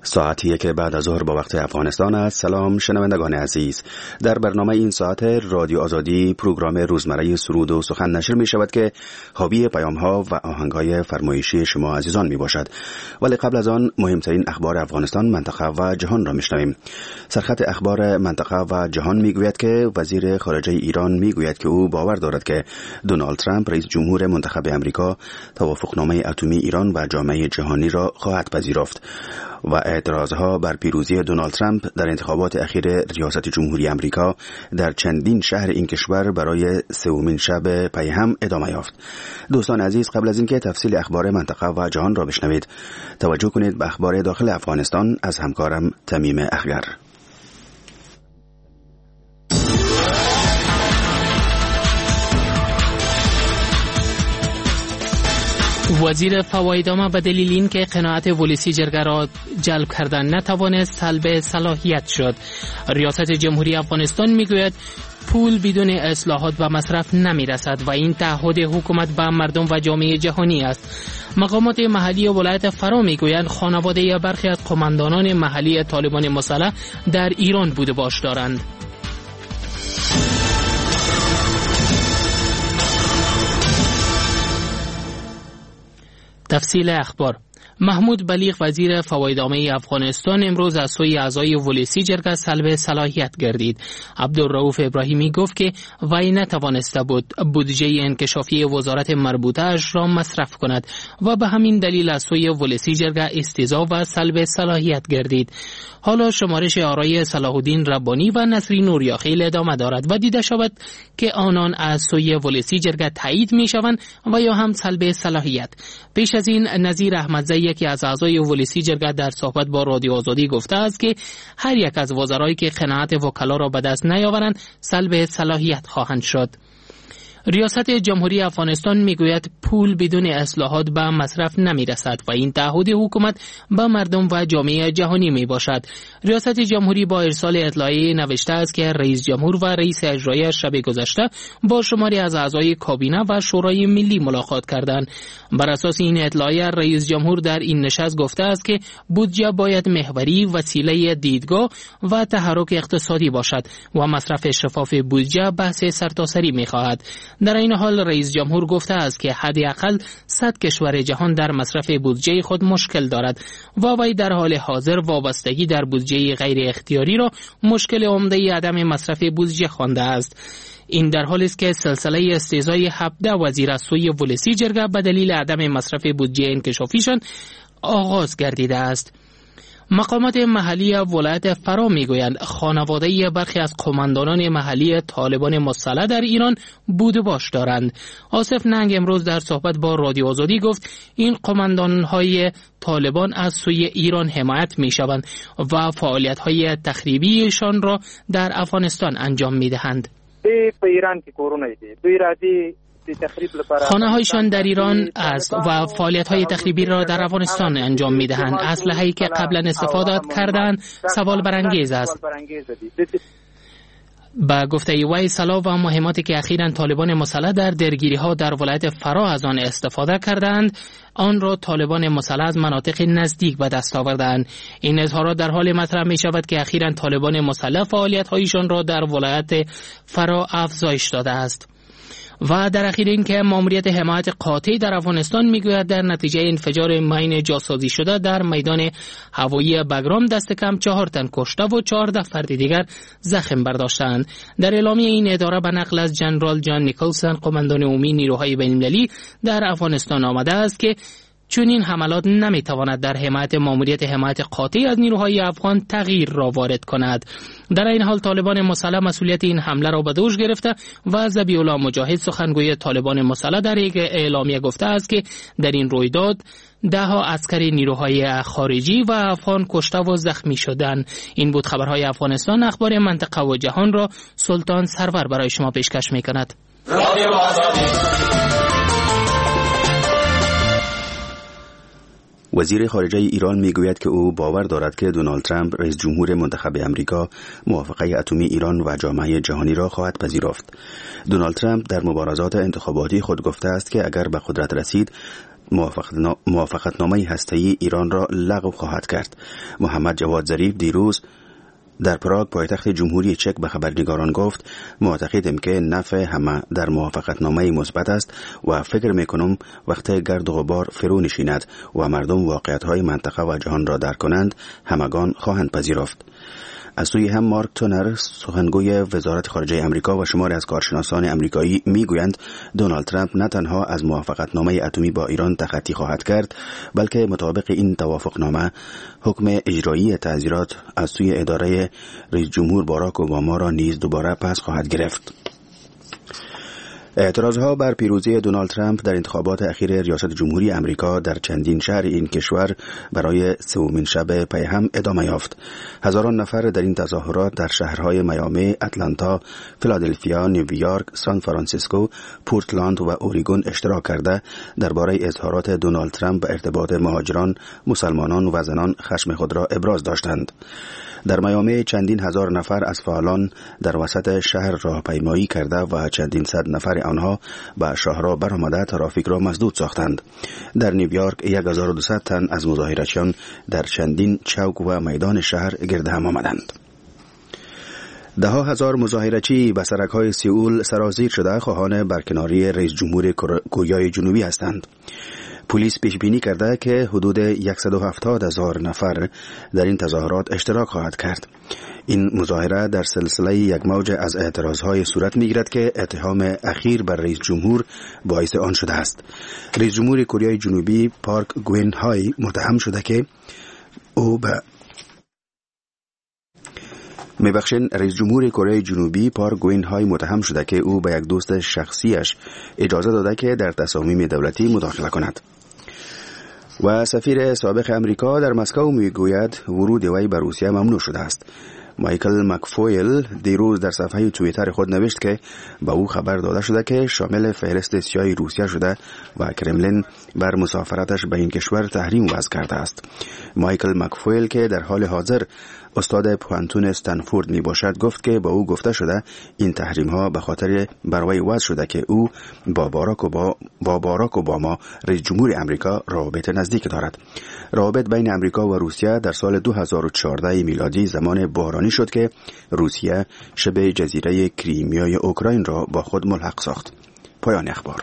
ساعتیه که بعد از ظهر با وقت افغانستان است. سلام شنوندگان عزیز. در برنامه این ساعت رادیو آزادی پروگرام روزمره سرود و سخن نشر می شود که حاوی پیام ها و آهنگ های فرمایشی شما عزیزان می باشد. ولی قبل از آن مهمترین اخبار افغانستان، منطقه و جهان را می شنویم. سرخط اخبار منطقه و جهان می گوید که وزیر خارجه ایران می گوید که او باور دارد که دونالد ترامپ رئیس جمهور منتخب امریکا توافقنامه اتمی ایران و جامعه جهانی را خواهد پذیرفت و اعتراضها بر پیروزی دونالد ترامپ در انتخابات اخیر ریاست جمهوری امریکا در چندین شهر این کشور برای سومین شب پی هم ادامه یافت. دوستان عزیز، قبل از اینکه تفصیل اخبار منطقه و جهان را بشنوید، توجه کنید به اخبار داخل افغانستان از همکارم تمیم اخگر. وزیر فوایدامه به دلیل اینکه قناعت ولسی جرگه را جلب کردن نتوانست سلب صلاحیت شد. ریاست جمهوری افغانستان میگوید پول بدون اصلاحات و مصرف نمیرسد و این تعهد حکومت به مردم و جامعه جهانی است. مقامات محلی ولایت فرا میگویند خانواده برخی از قماندانان محلی طالبان مسلح در ایران بوده باش دارند. تفصیل اخبار. محمود بلیغ وزیر فوایدامه افغانستان امروز از سوی اعضای ولسی جرگه سلب صلاحیت گردید. عبدالرؤوف ابراهیمی گفت که وی نتوانسته بود بودجه انکشافی وزارت مربوطه اش را مصرف کند و به همین دلیل از سوی ولسی جرگه استیضاح و سلب صلاحیت گردید. حالا شمارش آرای صلاح الدین ربانی و نصری نوریاخیل ادامه دارد و دیده شود که آنان از سوی ولسی جرگه تایید می شوند و یا هم سلب صلاحیت. پیش از این نظیر احمدزی یکی از اعضای ولسی جرگه در صحبت با رادیو آزادی گفته است که هر یک از وزرایی که قناعت وکلا را به دست نیاورند سلب صلاحیت خواهند شد. ریاست جمهوری افغانستان میگوید پول بدون اصلاحات به مصرف نمیرسد و این تعهد حکومت به مردم و جامعه جهانی می باشد. ریاست جمهوری با ارسال اطلاعیه نوشته است که رئیس جمهور و رئیس اجرایی شب گذشته با شماری از اعضای کابینه و شورای ملی ملاقات کردند. بر اساس این اطلاعیه رئیس جمهور در این نشست گفته است که بودجه باید محوری، وسیله دیدگاه و تحرک اقتصادی باشد و مصرف شفاف بودجه بحث سرتاسری می خواهد. در این حال رئیس جمهور گفته است که حداقل 100 کشور جهان در مصرف بودجه خود مشکل دارد و وی در حال حاضر وابستگی در بودجه غیر اختیاری را مشکل عمده عدم مصرف بودجه خوانده است. این در حالی است که سلسله استیضاح 17 وزیر از سوی ولسی جرگه به دلیل عدم مصرف بودجه انکشافیشان آغاز گردیده است. مقامات محلی ولایت فرا میگویند خانواده برخی از قماندانان محلی طالبان مسلح در ایران بوده باش دارند. آصف ننگ امروز در صحبت با رادیو آزادی گفت این قماندانهای طالبان از سوی ایران حمایت میشوند و فعالیت‌های تخریبیشان را در افغانستان انجام میدهند. په ایران کې کورونه دي دوی راځي خانه هایشان در ایران است و فعالیت های تخریبی را در افغانستان انجام می دهند. اسلحه‌ای که قبلا استفاده کردند سوال برانگیز است. با گفته وی سلاح و مهماتی که اخیراً طالبان مسلح در درگیری ها در ولایت فرا از آن استفاده کردند، آن را طالبان مسلح از مناطق نزدیک به دست آوردند. این اظهارات در حال مطرح می شود که اخیراً طالبان مسلح فعالیت هایشان را در ولایت فرا افزایش داده است. و در اخیر این که ماموریت حمایت قاطع در افغانستان میگوید در نتیجه انفجار ماین جاسازی شده در میدان هوایی بگرام دست کم 4 تن کشته و 14 فرد دیگر زخم برداشتند. در اعلامیه این اداره به نقل از جنرال جان نیکلسن قماندان عمومی نیروهای بین‌المللی در افغانستان آمده است که چون این حملات نمیتواند در حمایت ماموریت حمایت قاطع از نیروهای افغان تغییر را وارد کند. در این حال طالبان مسلح مسئولیت این حمله را به دوش گرفته و ذبیح الله مجاهد سخنگوی طالبان مسلح در یک اعلامیه گفته است که در این رویداد 10 عسکر نیروهای خارجی و افغان کشته و زخمی شدند. این بود خبرهای افغانستان. اخبار منطقه و جهان را سلطان سرور برای شما پیشکش می‌کند. وزیر خارجه ایران میگوید که او باور دارد که دونالد ترامپ رئیس جمهور منتخب امریکا موافقه اتمی ایران و جامعه جهانی را خواهد پذیرفت. دونالد ترامپ در مبارزات انتخاباتی خود گفته است که اگر به قدرت رسید موافقتنامه هسته‌ای ایران را لغو خواهد کرد. محمد جواد ظریف دیروز در پراگ پایتخت جمهوری چک به خبرنگاران گفت معتقدم که نفع همه در موافقتنامه مثبت است و فکر میکنم وقتی گرد و غبار فرو نشیند و مردم واقعیت‌های منطقه و جهان را درک کنند همگان خواهند پذیرفت. از سوی هم مارک تونر سخنگوی وزارت خارجه امریکا و شماری از کارشناسان امریکایی میگویند دونالد ترامپ نه تنها از موافقتنامه اتمی با ایران تخطی خواهد کرد بلکه مطابق این توافقنامه حکم اجرایی تعزیرات از سوی اداره رئیس جمهور باراک اوباما را نیز دوباره پس خواهد گرفت. اعتراضها بر پیروزی دونالد ترامپ در انتخابات اخیر ریاست جمهوری امریکا در چندین شهر این کشور برای سومین شب پی هم ادامه یافت. هزاران نفر در این تظاهرات در شهرهای میامی، اتلانتا، فیلادلفیا، نیویورک، سان فرانسیسکو، پورتلند و اوریگون اشتراک کرده درباره اظهارات دونالد ترامپ به ارتباط مهاجران، مسلمانان و زنان خشم خود را ابراز داشتند. در میامی چندین هزار نفر از فعالان در وسط شهر راهپیمایی کرده و چندین صد نفر آنها به شاهراه برآمده ترافیک را مسدود ساختند. در نیویورک 1200 تن از مظاهرچیان در چندین چوک و میدان شهر گرد هم آمدند. ده ها هزار مظاهرچی به سرک‌های سئول سرازیر شده خواهان برکناری رئیس جمهور کره جنوبی هستند. پلیس پیش بینی کرده که حدود 170,000 نفر در این تظاهرات اشتراک خواهد کرد. این مظاهره در سلسله یک موج از اعتراضهای صورت میگیرد که اتهام اخیر بر رئیس جمهور باعث آن شده است. رئیس جمهور کره جنوبی پارک گوین های متهم شده که رئیس جمهور کره جنوبی پارک گوین های متهم شده که او به یک دوست شخصیش اجازه داده که در تصامیم دولتی مداخله کند. و سفیر سابق امریکا در مسکو میگوید ورود وی به روسیه ممنوع شده است. مایکل مکفویل دیروز در صفحه توییتر خود نوشت که به او خبر داده شده که شامل فهرست سیاه روسیه شده و کرملین بر مسافرتش به این کشور تحریم وضع کرده است. مایکل مکفویل که در حال حاضر استاد پوانتون استنفورد می باشد گفت که با او گفته شده این تحریم ها به خاطر بروی وضع شده که او با باراک اوباما رئیس جمهور امریکا روابط نزدیک دارد. روابط بین امریکا و روسیه در سال 2014 میلادی زمان بحرانی شد که روسیه شبه جزیره کریمیای اوکراین را با خود ملحق ساخت. پایان اخبار.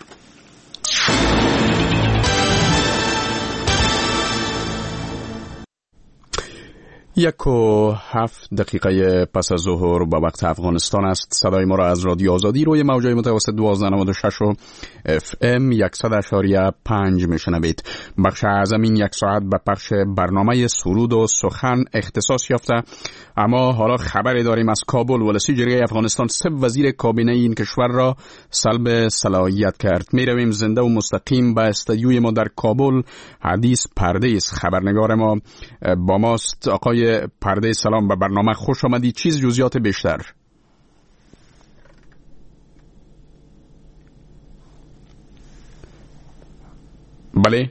1:07 پس از ظهر با وقت افغانستان است. صدای ما را از رادیو آزادی روی موج‌های متوسط 1296 و FM 100.5 میشنوید. بخش اعظم این یک ساعت به پخش برنامه سرود و سخن اختصاص یافته. اما حالا خبری داریم از کابل. ولسی جرگه افغانستان 3 وزیر کابینه این کشور را سلب صلاحیت کرد. می رویم زنده و مستقیم به استودیوی ما در کابل. حدیث پردیس خبرنگار ما با ماست. آقای پردیس سلام، به برنامه خوش آمدید. چیز جزئیات بیشتر؟ بله،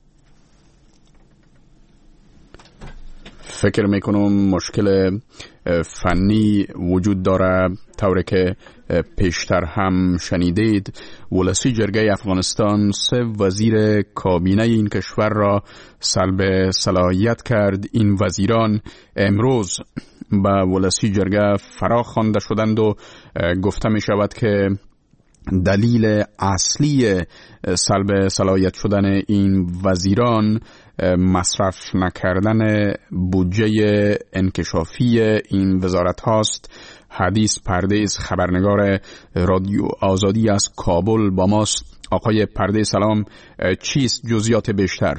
فکر میکنم مشکل فنی وجود داره. طوری که پیشتر هم شنیدید ولسی جرگه افغانستان 3 وزیر کابینه این کشور را سلب صلاحیت کرد. این وزیران امروز به ولسی جرگه فرا خوانده شدند و گفته می شود که دلیل اصلی سلب صلاحیت شدن این وزیران مصرف نکردن بودجه انکشافی این وزارت هاست. حدیث پردیس خبرنگار رادیو آزادی از کابل با ماست. آقای پردیس سلام، چیست جزئیات بیشتر؟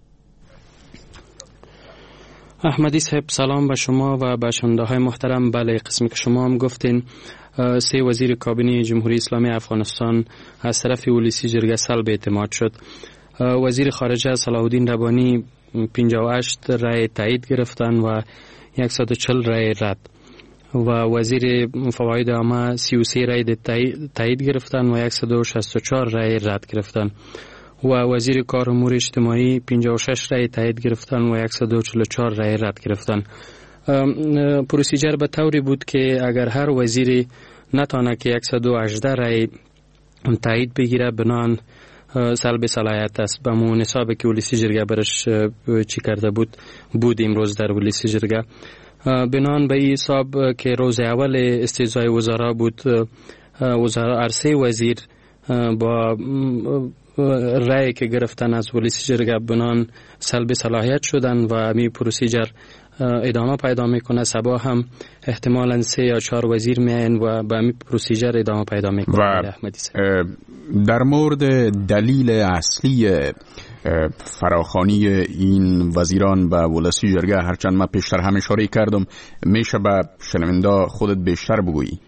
احمدی صاحب سلام به شما و به شنونده‌های محترم. بله، قسمی که شما هم گفتین 3 وزیر کابینه جمهوری اسلامی افغانستان از طرف ولسی جرگه سلب اعتماد شد. وزیر خارجه صلاح الدین ربانی 58 رای تایید گرفتن و 140 رای رد و وزیر فواید عامه 33 رای تایید گرفتن و 164 رای رد گرفتن و وزیر کار امور اجتماعی 56 رای تایید گرفتن و 144 رای رد گرفتن. پروسیجر به طوری بود که اگر هر وزیری نتانه که 118 رای تایید بگیره بنان سلب صلاحیت است. به مون حسابی که ولیسی جرگه برش چی کرده بود امروز در ولیسی جرگه. بنان به این حساب که روز اول استیضای وزرا بود، عرصه وزیر با رأی که گرفتن از ولیسی جرگه بنان سلب صلاحیت شدن و امی پروسیجر ادامه پیدا میکنه. صبا هم احتمالاً 3 یا 4 وزیر میاین و به امی پروسیجر ادامه پیدا میکنه. و در مورد دلیل اصلی فراخوانی این وزیران به ولسی جرگه، هرچند من پیشتر هم اشاره کردم، میشه به شنونده خودت بیشتر بگویی؟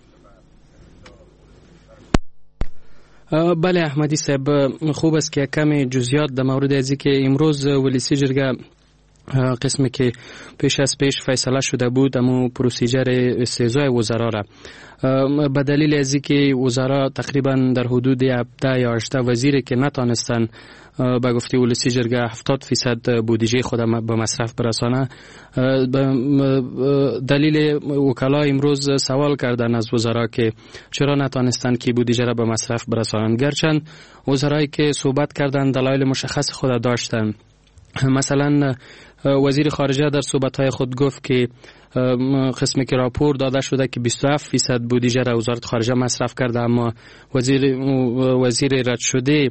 بله احمدی صاحب، خوب است که کمی جزئیات در مورد ازی که امروز ولیسی جرگه قسمی که پیش از پیش فیصله شده بود اما پروسیجر استیضای وزرا را به دلیل ازی که وزرا تقریبا در حدود 17 یا 18 وزیری که نتانستن به گفته ولیسی جرگه 70% بودجه خود به مصرف برسانه، دلیل وکلا امروز سوال کردن از وزرا که چرا نتانستن که بودجه را به مصرف برسانن، گرچند وزرایی که صحبت کردن دلایل مشخص خود داشتن. مثلا وزیر خارجه در صحبت‌های خود گفت که قسمی که راپور داده شده که 27% بودجه را وزارت خارجه مصرف کرده، اما وزیر رد شده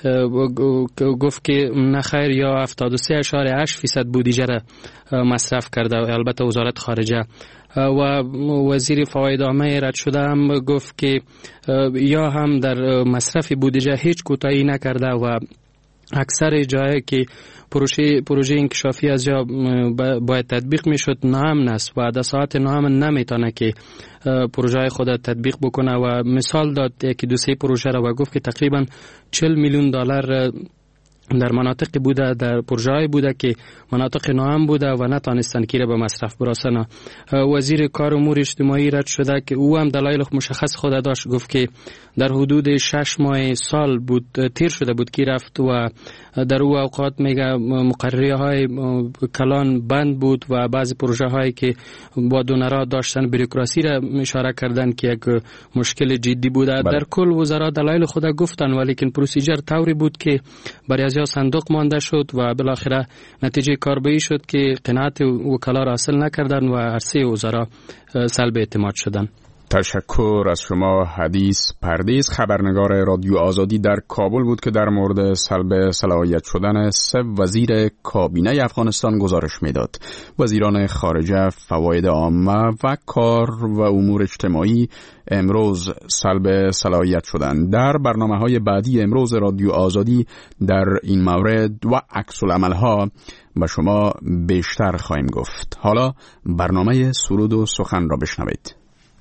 گفت که نخیر یا 73.8% بودجه را مصرف کرده، البته وزارت خارجه. و وزیر فواید عامه رد شده هم گفت که یا هم در مصرف بودجه هیچ کوتاهی نکرده و اکثر جایی که پروژه انکشافی از جا باید تطبیق میشد ناامن است و در ساعت ناامن نمیتونه که پروژه خود تطبیق بکنه و مثال داد که 2-3 پروژه را و گفت که تقریبا 40 میلیون دلار در مناطق بوده، در پروژه‌ای بوده که مناطق ناامن بوده و نتانستن که به مصرف برسانه. وزیر کار امور اجتماعی رد شده که او هم دلایل مشخص خود داشت، گفت که در حدود 6 ماه سال بود تیر شده بود که رفت و در او اوقات میگه مقرریه های کلان بند بود و بعضی پروژه هایی که با دونرها داشتن بروکراسی را اشاره کردن که یک مشکل جدی بوده. در کل وزرا دلایل خود گفتن، ولیکن پروسیجر طوری بود که برای از صندوق مانده شد و بالاخره نتیجه کاربه‌ای شد که قناعت وکلا را حاصل نکردن و عرصه وزرا سلب اعتماد شدن. تشکر از شما. حدیث پردیس، خبرنگار رادیو آزادی در کابل بود که در مورد سلب صلاحیت شدن 3 وزیر کابینه افغانستان گزارش میداد. وزیران خارجه، فواید عامه و کار و امور اجتماعی امروز سلب صلاحیت شدند. در برنامه‌های بعدی امروز رادیو آزادی در این مورد و عکس العمل‌ها به شما بیشتر خواهیم گفت. حالا برنامه سرود و سخن را بشنوید.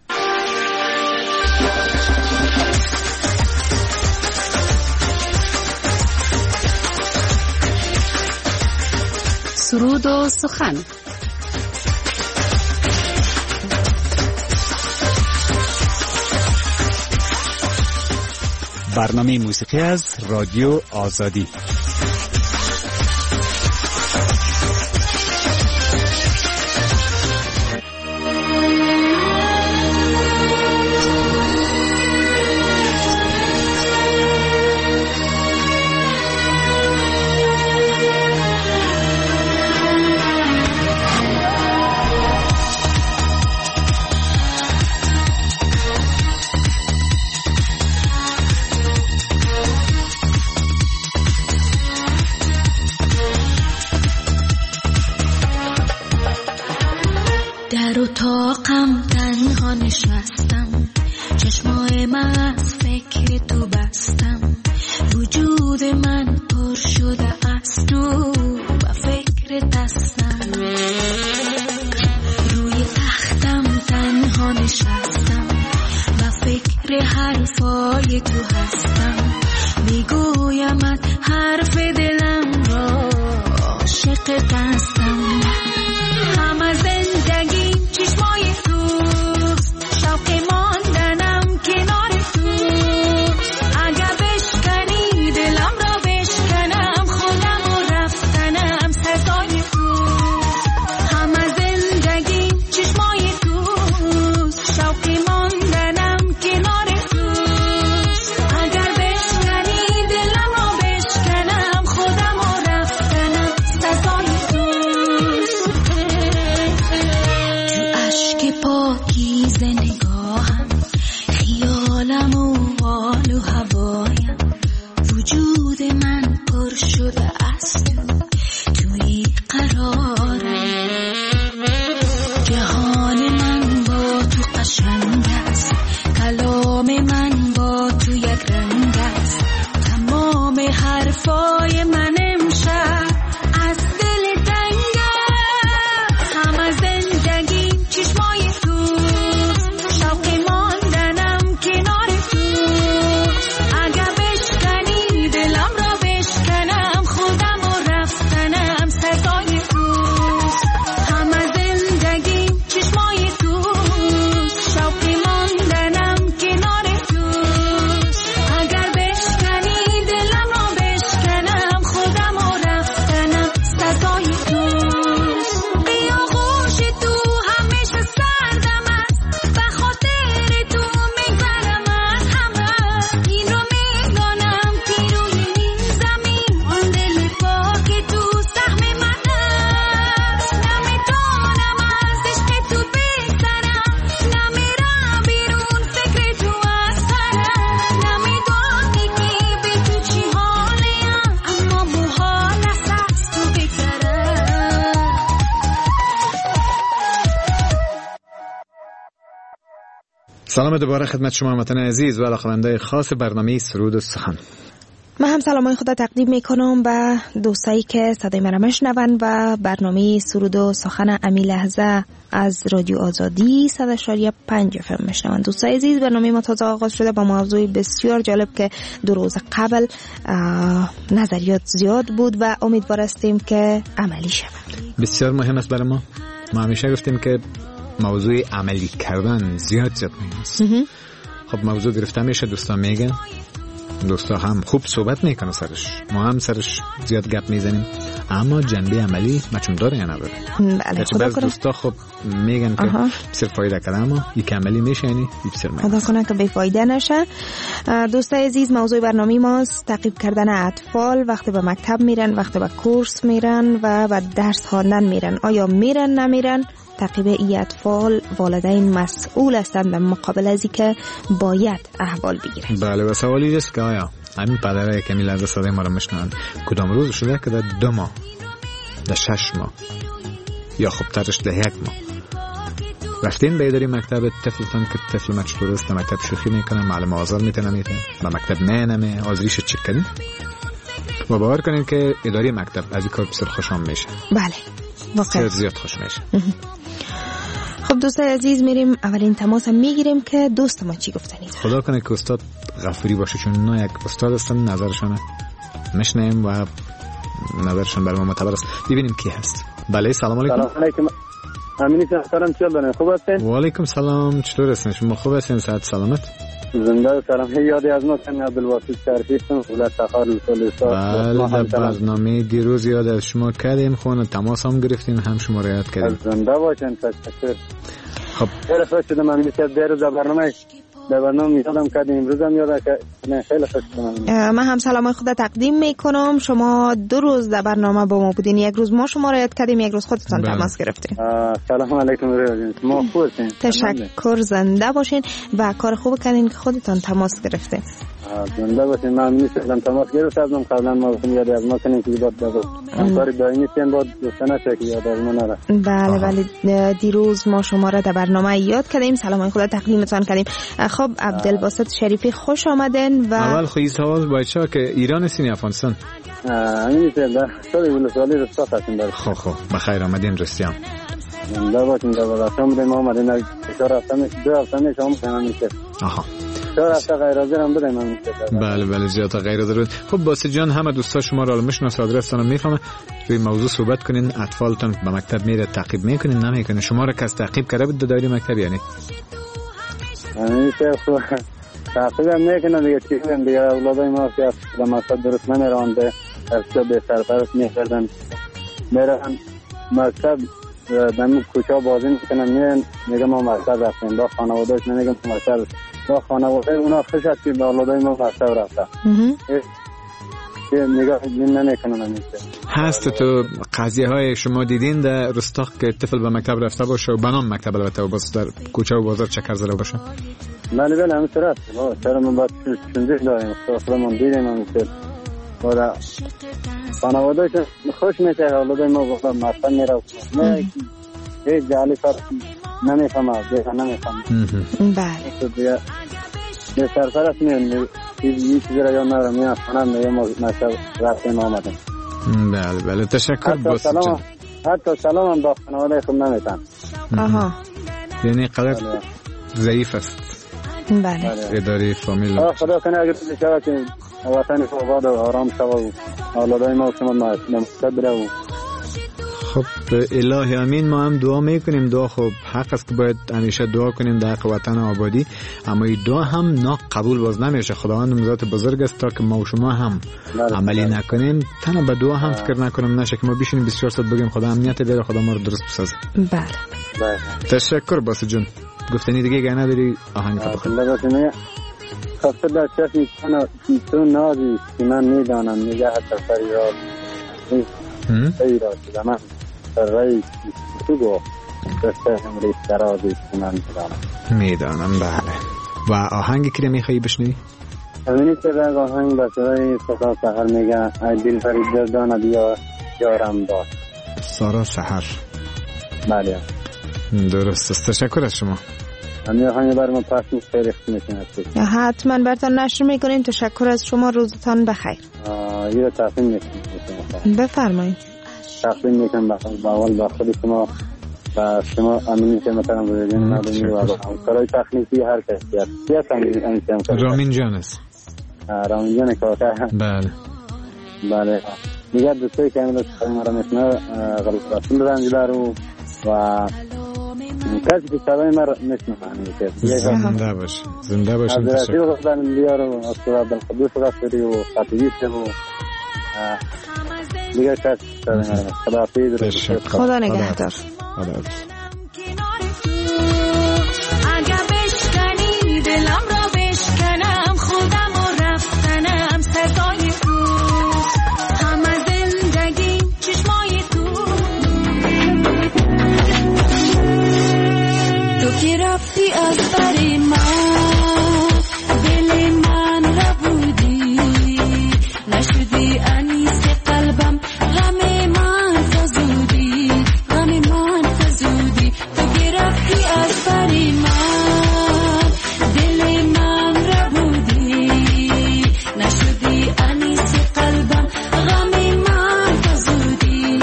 سرود و سخن. برنامه موسیقی از رادیو آزادی. اتاقم تنها نشستم، چشمای من از فکر تو بستم، وجود من پر شده از تو و فکر دستم. روی تختم تنها نشستم و فکر حرفای تو هستم، میگویمت حرف دلم را، عاشق دستم. همه زندگی چشمای توست، شوق ماندنم کنار تو، اگه بشکنی دلم را بشکنم، خودم و رفتنم سزای تو. همه زندگی چشمای توست، شوق ماندنم کنار تو، اگر بشکنی دلم را سلام دوباره خدمت شما هموطنان عزیز و علاقه‌مندان خاص برنامه سرود و سخن. من هم سلامای خود تقدیم میکنم به دوستایی که صدای مرا میشنون و برنامه سرود و سخن امی لحظه از رادیو آزادی 100.5 FM میشنون. دوستای عزیز، برنامه ما تازه آغاز شده با موضوع بسیار جالب که 2 روز قبل نظریات زیاد بود و امیدوار هستیم که عملی شود. بسیار مهم است برای ما. ما همیشه گفتیم که موضوع عملی کردن زیاد مهم است. خب موضوع گرفته میشه، دوستا میگن، دوستا هم خوب صحبت میکنه سرش، ما هم سرش زیاد گپ میزنیم، اما جنبه عملی مچون داره یا نداره؟ بله، خدا کنه دوستا خب میگن که بسیار فایده کرده، اما یک عملی میشه یعنی بسیار خدا کنه که بیفایده نشه. دوستای عزیز، موضوع برنامه ماست تعقیب کردن اطفال وقتی به مکتب میرن، وقتی به کورس میرن و به درس خواندن میرن. آیا میرن نمیرن؟ تعقیب این اطفال والدین مسئول هستند در مقابل از اینکه باید احوال بگیرن. بله، و سوالی است که آیا همین پدرای که میلاد صدای ما رو میشنون کدام روز شده که در 2 ماه، در 6 ماه یا خب ترش در 1 ماه رفتین به اداره مکتب طفلتان که طفل ما چطور است، مکتب شوخی میکنه، معلم آزار میتونه به مکتب نه آزریش چک کردین و باور کنین که اداره مکتب از این کار بسیار خوشحال میشه. بله واقعا زیاد خوش میشه. خب دوستای عزیز، میریم اولین تماس میگیریم که دوست ما چی گفتنید. خدا کنه که استاد غفوری باشه، چون نه یک استاد هستن، نظرشون میشنیم و نظرشون برای ما معتبر است. ببینیم کی هست. بله، سلام علیکم. سلام علیکم. امین سلام، چطور خوب هستین؟ و علیکم سلام، چطور هستین شما؟ خوب هستین؟ صحت سلامت؟ زنده سلام. یادی از ما کنم عبدالواسط شریفی هستم، ولایت تخار استاد. بله، برنامه دیروز یاد از شما کردیم، خون تماس هم گرفتیم، هم شما را یاد کردیم. زنده باشین. تشکر. خب خیلی خوش شدم. من میشه دیروز برنامه میادم کردیم، امروز هم یاد که خیلی خوش شدم. من هم سلامای خود تقدیم میکنم. شما 2 روز در برنامه با ما بودین، 1 روز ما شما را یاد کردیم، 1 روز خودتان تماس گرفتین. سلام علیکم ریاضین، ما خوب هستین؟ تشکر، زنده باشین و کار خوب کردین که خودتان تماس گرفتین. زنده باشین. من میشدم تماس گرفتم قبلا، ما گفتم یاد از ما کنین که بعد کار دائمی سین بعد دوستانه که یاد از ما نره. بله، دیروز ما شما را در برنامه یاد کردیم، سلام خدا تقدیمتان کردیم. خب عبدالواسط شریفی خوش آمدین. و اول خیلی سوال باید شد که ایران هستین یا افغانستان؟ همین در سال ولسوالی رستاق هستیم. خب بخیر آمدین رستیان. زنده باشین. در ولسوالی بودیم، ما آمدین 2 هفته میشه آمدین میشه. آها، 4 هفته غیر حاضر هم بودیم میشه. بله زیاد غیر حاضر بود. خب باسط جان، همه دوستا شما را میشناسن، آدرستون میفهمه، روی موضوع صحبت کنین. اطفالتون به مکتب میره، تعقیب میکنین نمیکنین؟ شما را کس تعقیب کرده بود در دایره مکتب یعنی؟ میشه خب تعقیب هم میکنن دیگه، چیزن دیگه. اولادای ما که به مکتب درست نمیرن، به ارشد به سرپرست میکردن، میرن مکتب دم کوچه بازی میکنن، میگم ما مکتب رفتیم. با خانوادهش نمیگم مکتب، با خانواده اونا خوش هست که با اولادای ما مکتب رفته. نگاه نمیکنن. میشه هست تو قضیه های شما دیدین در رستاق که طفل به مکتب رفته باشه و بنام مکتب البته و باز در کوچه و بازار چکر زده باشه؟ بله همین طرف. چرا من باید چنده داریم خدا من دیدیم همیشه. و خانواده خوش میشه، اولادای ما گفتم مکتب میره، نه هیچ جعلی کار نمیفهمه، دیگه نمیفهمه. بله به سرپرست میان هیچ چیزی را یا ندارم، میان خانم میگم ما مکتب رفتیم آمدیم. بله تشکر. حتی سلام هم با خانواده خود نمیتن. یعنی قدر ضعیف است. بله اداره فامیل. خدا کنه اگر چیزی شود که وطن آباد و آرام شود و اولادای ما شما مکتب بره و خب الهی امین. ما هم دعا میکنیم. دعا خب حق است که باید همیشه دعا کنیم در حق وطن آبادی، اما این دعا هم قبول باز نمیشه. خداوند ذات بزرگ است تا که ما و شما هم عملی نکنیم، تنها به دعا هم فکر نکنیم نشه که ما بشینیم 24 ساعت بگیم خدا امنیت بیاره، خدا ما رو درست بسازه. بله تشکر باسط جون. گفتنی دیگه گه نداری؟ آهنگ تا بخیر. خسته در چشم تو نازی که من میدانم میگه حتی فریاد شده من رئیس تو گفت دسته همریز درازی که من میدانم. بله. و آهنگی که میخوایی بشنوی؟ همینی که رنگ آهنگ بسرای صدا سحر میگه ای دل فرید دردانه بیا یارم باش. سارا سحر. بله درست است. تشکر از شما. همین آهنگ برای ما پس خیلی میکنه. حتما براتون نشر میکنیم. تشکر از شما، روزتان بخیر. یه تقدیم میکنم. بفرمایید. تقدیم میکنم به اول با خود شما و شما امینی که مثلا بودین مردمی و کارهای تکنیکی هر کسی هست رامین جان است. رامین جان کاکا. بله دیگر دوستایی که امروز مرا میشنه غلط رسول رنجدار و کسی که صدای مرا میشنه زنده باش از رسیل غزدن بیار و از صورت دلقدوس غفری و خطیبیت و دیگر کسی صدای مرا خداحافظ. خدا نگهدار. اگر بشکنی دلم را بشکنم خودم و رفتنم سزای تو همه زندگی چشمای تو که رفتی از بر من دل من را بودی نشدی انیس قلبم غم من فزودی تو که رفتی از بر من دل من را بودی نشدی انیس قلبم غم من فزودی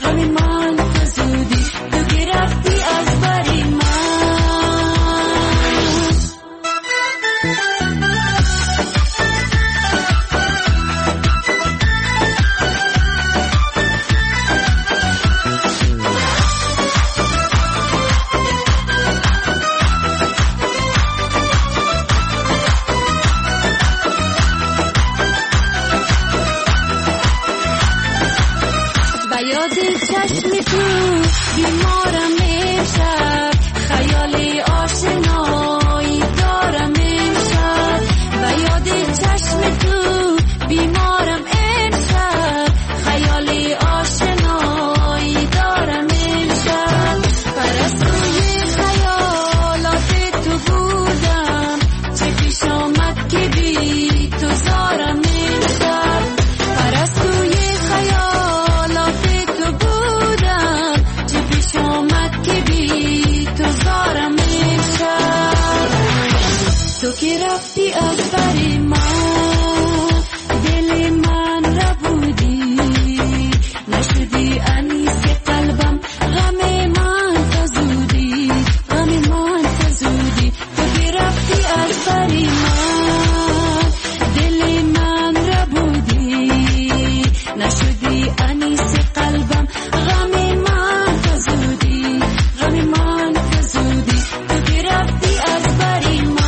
تو که رفتی از بر من. چشم تو بیمارم امشب خیال آشنایی دارم امشب و یاد چشم تو بیمارم امشب خیال آشنایی دارم امشب پرستوی خیالات تو بودم چه پیش آمد که بی تو زارم امشب پرستوی تو که رفتی از بر من دل من را بودی نشدی انیس قلبم غم من فزودی تو که رفتی از بر من دل من را بودی نشدی انیس قلبم غم من فزودی تو که رفتی از بر من.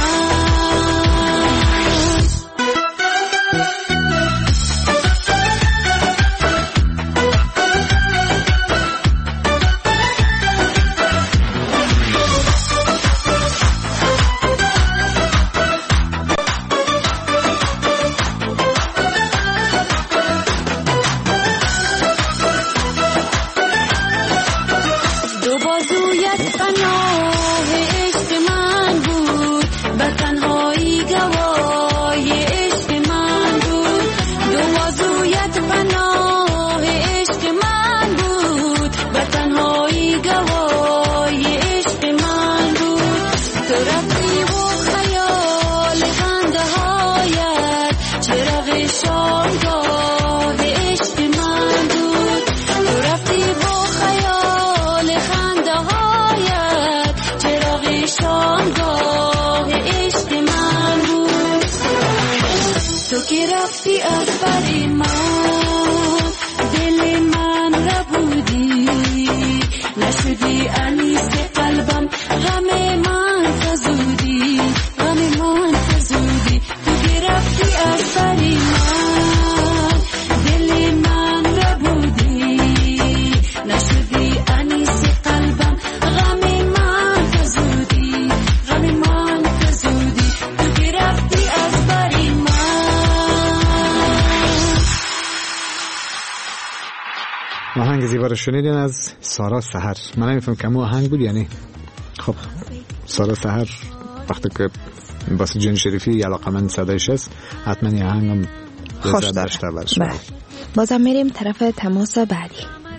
آهنگ زیبا رو شنیدین از سارا سحر. من نمیفهم که آهنگ بود یعنی. خب سارا سحر وقتی که واسه جن شریفی علاقمند صدایش است حتما یه آهنگم خوش داشته. بازم میریم طرف تماس بعدی.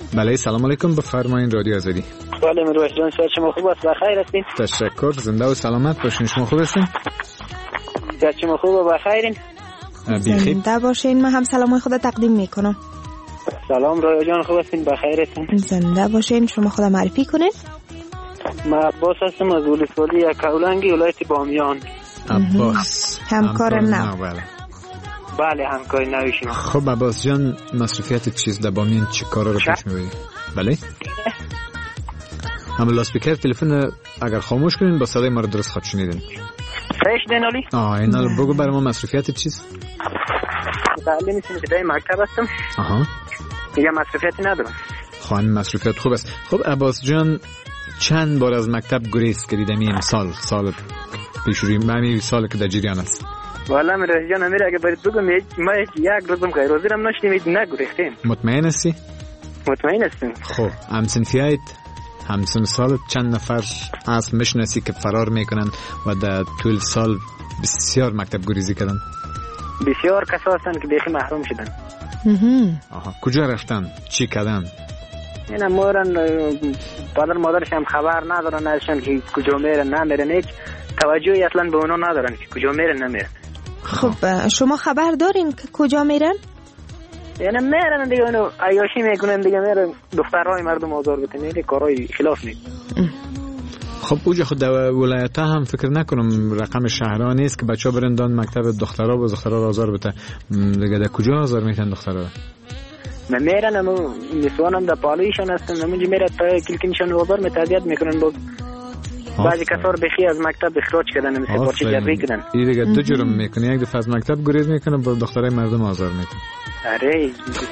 بله سلام علیکم، بفرمایید رادیو آزادی. بله مروت جان، صحت شما خوب است؟ بخیر هستین؟ تشکر، زنده و سلامت باشین. شما خوب هستین؟ صحت شما خوب و بخیرین؟ زنده باشین. من هم سلامای خود تقدیم میکنم. سلام رادیو جان، خوب هستین؟ بخیر هستین؟ زنده باشین. شما خود معرفی کنین. من عباس هستم از ولسوالی یکاولنگی ولایت بامیان. عباس همکار نو. بله همکار نوی شما. خب عباس جان، مصرفیت چیز در بامیان چی کارا رو پیش میبرید؟ بله هم لاسپیکر تلفن اگر خاموش کنین با صدای ما رو درست خط شنیدین. سایش دینالی؟ اینا رو بگو برای ما مصرفیت چیز. تعلیم ابتدایی مکتب هستم. دیگه مصرفیتی ندارم. خانم مصرفیت خوب است. خب عباس جان، چند بار از مکتب گریز کردید این سال پیشوری ممی سال که در جریان است؟ والله من رجان امیر اگه برید بگم ما یک روزم غیر حاضرم نشدیم نگریختیم. مطمئن هستی؟ مطمئن هستم. خب همسنفیایت همسن سال چند نفر از مشناسی که فرار میکنن و در طول سال بسیار مکتب گریزی کردن؟ بسیار کسا هستن که بیخی محروم شدن. کجا رفتن؟ چی کردن؟ اینا مورن پدر مادرش هم خبر ندارن ازشان که کجا میرن نمیرن، هیچ توجهی اصلا به اونا ندارن که کجا میرن نمیرن. خب شما خبر دارین که کجا میرن؟ یعنی میرن دیگه اونو عیاشی میکنن دیگه، میرن دخترهای مردم آزار بتن، این کارهای خلاف نیست. خب اوجا خود در ولایت هم فکر نکنم رقم شهرها نیست که بچه ها برندان مکتب دخترها و دخترها را آزار بتن. دیگه در کجا آزار میتن دخترها؟ من میرن امو نسوانم در پالویشان هستن، همونجا میرن تا کلکنشان آزار متعدیت میکنن. با بعضی کسا رو بخی از مکتب اخراج کردن، مثل پارچه جبری کردن. این دیگه دو جرم میکنه، یک دفعه از مکتب گریز میکنه با دخترای مردم آزار میکنه. آره.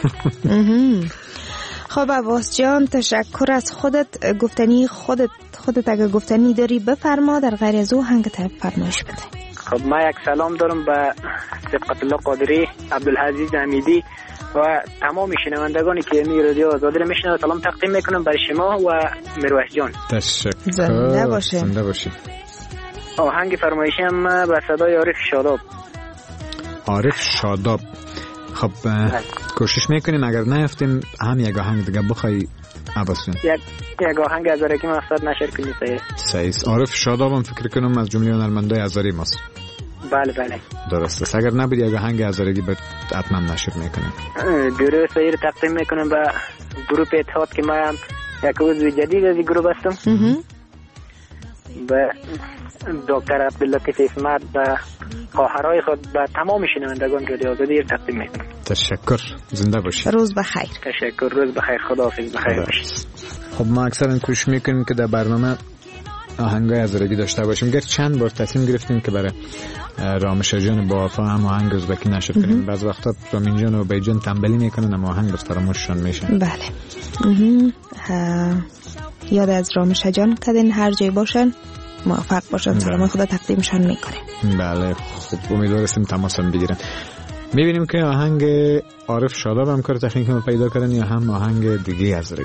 خب عباس جان، تشکر از خودت. گفتنی خودت اگه گفتنی داری بفرما، در غیر از او هنگت فرمایش بده. خب ما یک سلام دارم به صدقت الله قادری، عبدالعزیز حمیدی و تمام شنوندگانی که می رادیو آزادی رو میشنوند سلام تقدیم میکنم برای شما و مروت جان. تشکر. زنده باشه. زنده باشه. آهنگ فرمایشی هم به صدای عارف شاداب. عارف شاداب. خب کوشش میکنیم اگر نیفتیم هم یک آهنگ دیگه بخوای عباس جان. یک آهنگ هزاره که مقصد نشر کنی صحیح. عارف شاداب هم فکر کنم از جمله هنرمندای هزاری ماست. بله بله درست است. اگر نبود یک آهنگ هزارگی باید حتما نشر میکنیم. درست رو تقدیم میکنم به گروه اتحاد که ما یک عضو جدید از این گروه هستم. به دکتر عبداللطیف اسمت و خواهرای خود به تمام شنوندگان رادیو آزادی تقدیم میکنم. تشکر. زنده باشید. روز بخیر. تشکر. روز بخیر. خداحافظ. بخیر باشید. خب ما اکثرا کوشش میکنیم که در برنامه آهنگای هزارگی داشته باشیم. گر چند بار تصمیم گرفتیم که برای رامش جان با وفا هم آهنگ ازبکی نشر کنیم. بعض وقتا رامین جان و بیجان تنبلی میکنن اما آهنگ بس فراموششان میشه. بله. یاد از رامش جان کردین، هر جای باشن موفق باشن. سلام خدا تقدیمشان میکنه. بله. خب امیدوارستیم تماس هم بگیرن. میبینیم که آهنگ عارف شاداب هم کار تکنیکی ما پیدا کردن یا هم آهنگ دیگه هزارگی.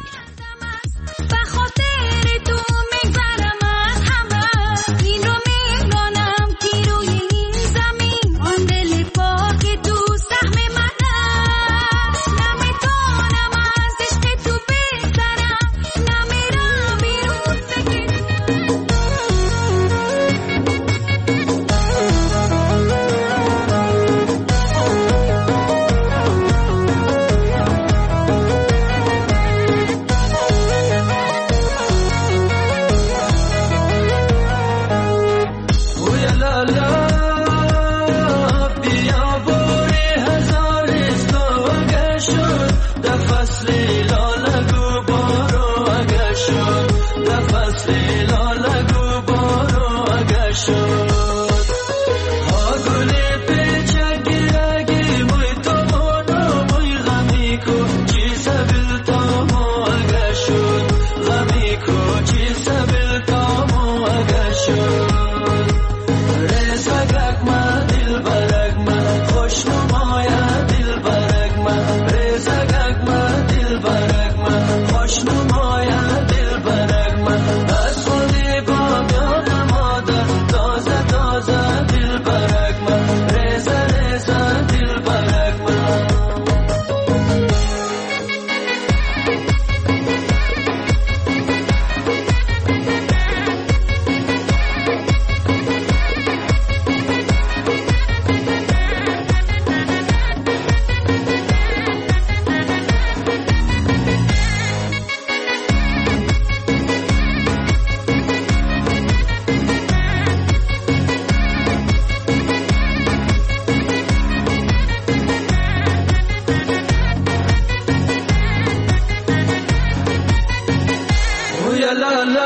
لا لا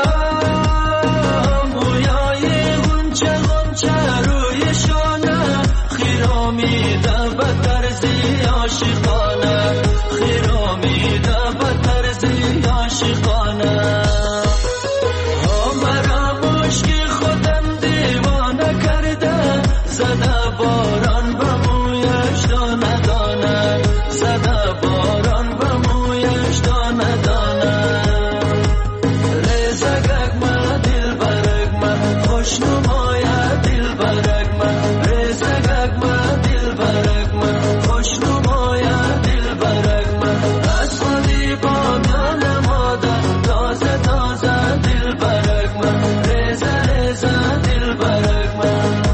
مویای غنچه غنچه روی شانه خیرامیده به طرزی عاشقانه خیرامیده به طرزی عاشقانه مرا مشکی خودم دیوانه کرده زده باران به مویش دانه دانه زده باران به مویش دانه دانه ریزگک ما دل برگ ما خوش نمایه دل برگ ما ریزگک ما دل برگ ما خوش نمایه دل برگ ما از خودی با میان ماده تازه تازه دل برگ ما ریزه ریزه دل برگ ما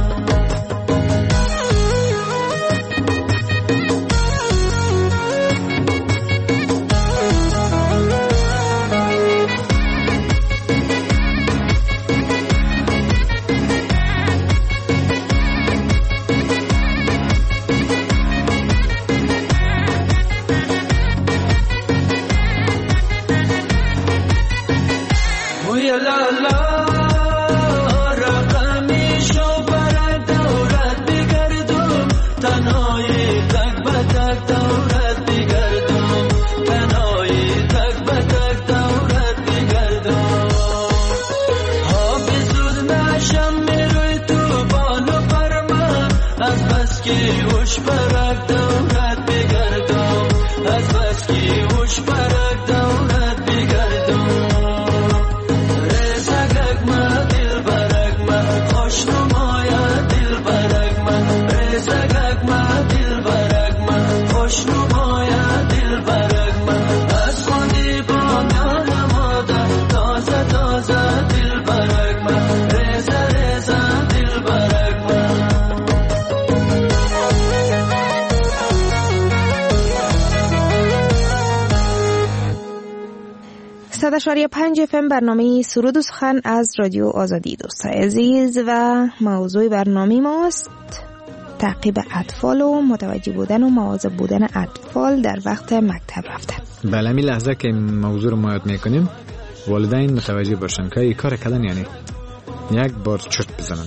صد 5 FM برنامه سرود و سخن از رادیو آزادی. دوستای عزیز و موضوع برنامه ماست تعقیب اطفال و متوجه بودن و مواظب بودن اطفال در وقت مکتب رفتن. بله این لحظه که موضوع رو ما یاد میکنیم والدین متوجه باشن که این کار کردن یعنی یک بار چرت بزنن.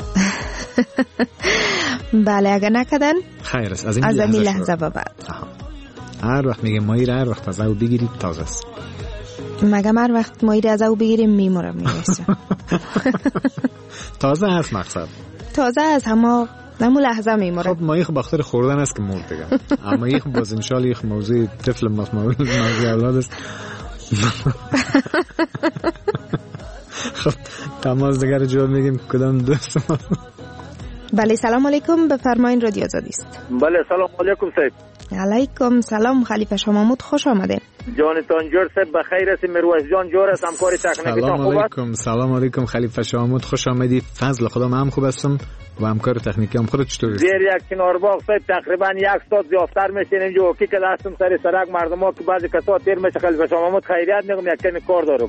بله اگر نکردن خیر است. از این لحظه به بعد هر وقت میگه ماهی هر وقت از او بگیرید تازه است. مگه هر وقت ماهی از او بگیریم میمورم میرسه. تازه هست مقصد. تازه از همه نمو لحظه میموره. خب ماهی بخاطر خوردن است که مرد دیگه. اما یک باز انشالله یک موضوع طفل موضوع اولاد است. خب تماس دیگر جواب میگیم کدام دوست ما. بله سلام علیکم بفرمایین رادیو آزادی است. بله سلام علیکم صاحب. علیکم سلام خلیفه شاه محمود خوش آمده. جانتان جور صاحب بخیر است. مروز جان جور است همکار تکنیکیتان خوب است. سلام علیکم خلیفه شاه محمود خوش آمدی. فضل خدا من خوب هستم و همکار تکنیکی هم خودت چطوری؟ زیر یک کنار باغ صاحب تقریبا یک ساعت زیادتر میشینیم جو کی که دستم سر سرک مردما که بعضی کسا تیر میشه خلیفه شاه محمود خیریت میگم یک کمی کار دارم.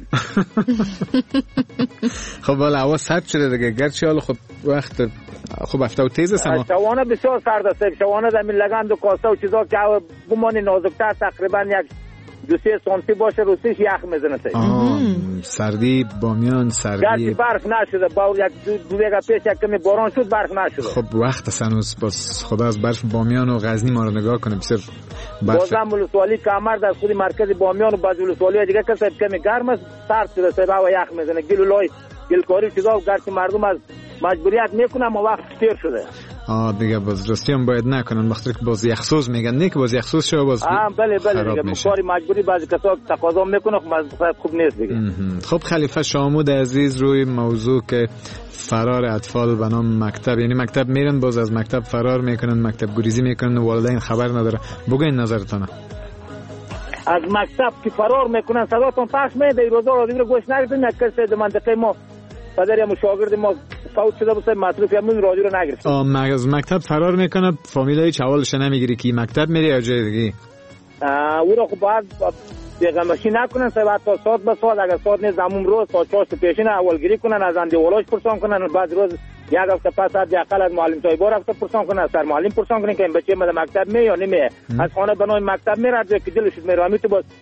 خب والا هوا سرد شده دیگه گرچه حالا خب وقت خوب افته و تیز است اما شوانه بسیار سرد است. شوانه زمین لگند و کاسه و چیزا که بمانی نازکتر تقریبا یک 2-3 سانتی باشه روسیش یخ میزنه. سردی بامیان سردی گرچه برف نشده با یک دو دیگه پیش یک کمی باران شد برف نشده. خب وقت سنوز باز خدا از برف بامیان و غزنی ما رو نگاه کنه بسیار برف. بازم ولسوالی کمر در خود مرکز بامیان و بعض ولسوالی دیگه که کمی گرم است سرد شده سبا و یخ میزنه گل و لای گلکاری چیزا گرچه مردم از مجبوریت میکنن اما وقت تیر شده. دیگه باز راستی هم باید نکنن وقتی که باز یخسوز میگن نه که باز یخسوز شو باز بله دیگه کاری مجبوری بعضی کسا تقاضا میکنه خوب نیست دیگه. خب خلیفه شاه محمود عزیز روی موضوع که فرار اطفال به نام مکتب یعنی مکتب میرن باز از مکتب فرار میکنن مکتب گریزی میکنن والدین خبر نداره بگین نظرتونه. از مکتب که فرار میکنن صداتون پخش میده این روزا رو دیگه گوش نگیرید نکرد در منطقه ما پدر ما شاگرد ما فوت شده بود مصروفی همون رادیو رو نگرفت. از مکتب فرار میکنه فامیلای چوالش نمیگیری که مکتب میری یا جای دیگه او رو خب باید بیغمشی نکنن بعد تا ساعت به ساعت اگر ساعت نیست همون روز تا چاشت پیشین اولگیری کنن از اندیولاش پرسان کنن بعد روز یک هفته پس از یقل از معلم طایبا رفته پرسان کنن سر معلم پرسان کنن که این بچه مده مکتب می یا نمی از خانه بنای مکتب میره که دلش میره همین تو باز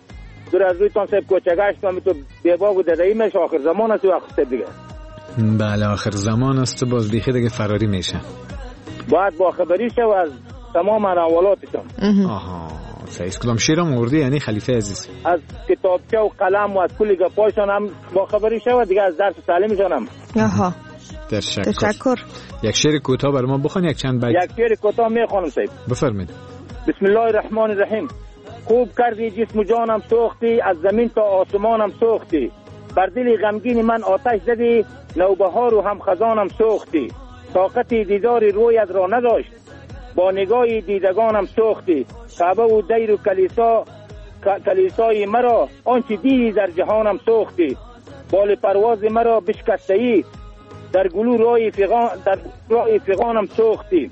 دور از رویتان صاحب کوچگشت و تو بیبا و ددایی میشه. آخر زمان است و آخر دیگه. بله آخر زمان است، باز بیخی دیگه فراری میشه. باید با خبری شو از تمام انوالاتشان. آها سعید کدام شیرم وردی یعنی خلیفه عزیز؟ از کتابچه و قلم و از کلی گپایشان هم با خبری شو دیگه، از درس تعلیمشان هم. آها تشکر. یک شعر کوتاه برای ما بخوان، یک چند بیت. یک شعر کوتاه میخوانم صاحب. بفرمایید. بسم الله الرحمن الرحیم. خوب کردی جسم و جانم سوختی، از زمین تا آسمانم سوختی، بر دل غمگین من آتش زدی، نوبهار و هم خزانم سوختی، طاقت دیدار رویت را نداشت، با نگاه دیدگانم سوختی، کعبه و دیر و کلیسای مرا آنچه دیدی در جهانم سوختی، بال پرواز مرا بشکستی، در گلو رای فغانم سوختی،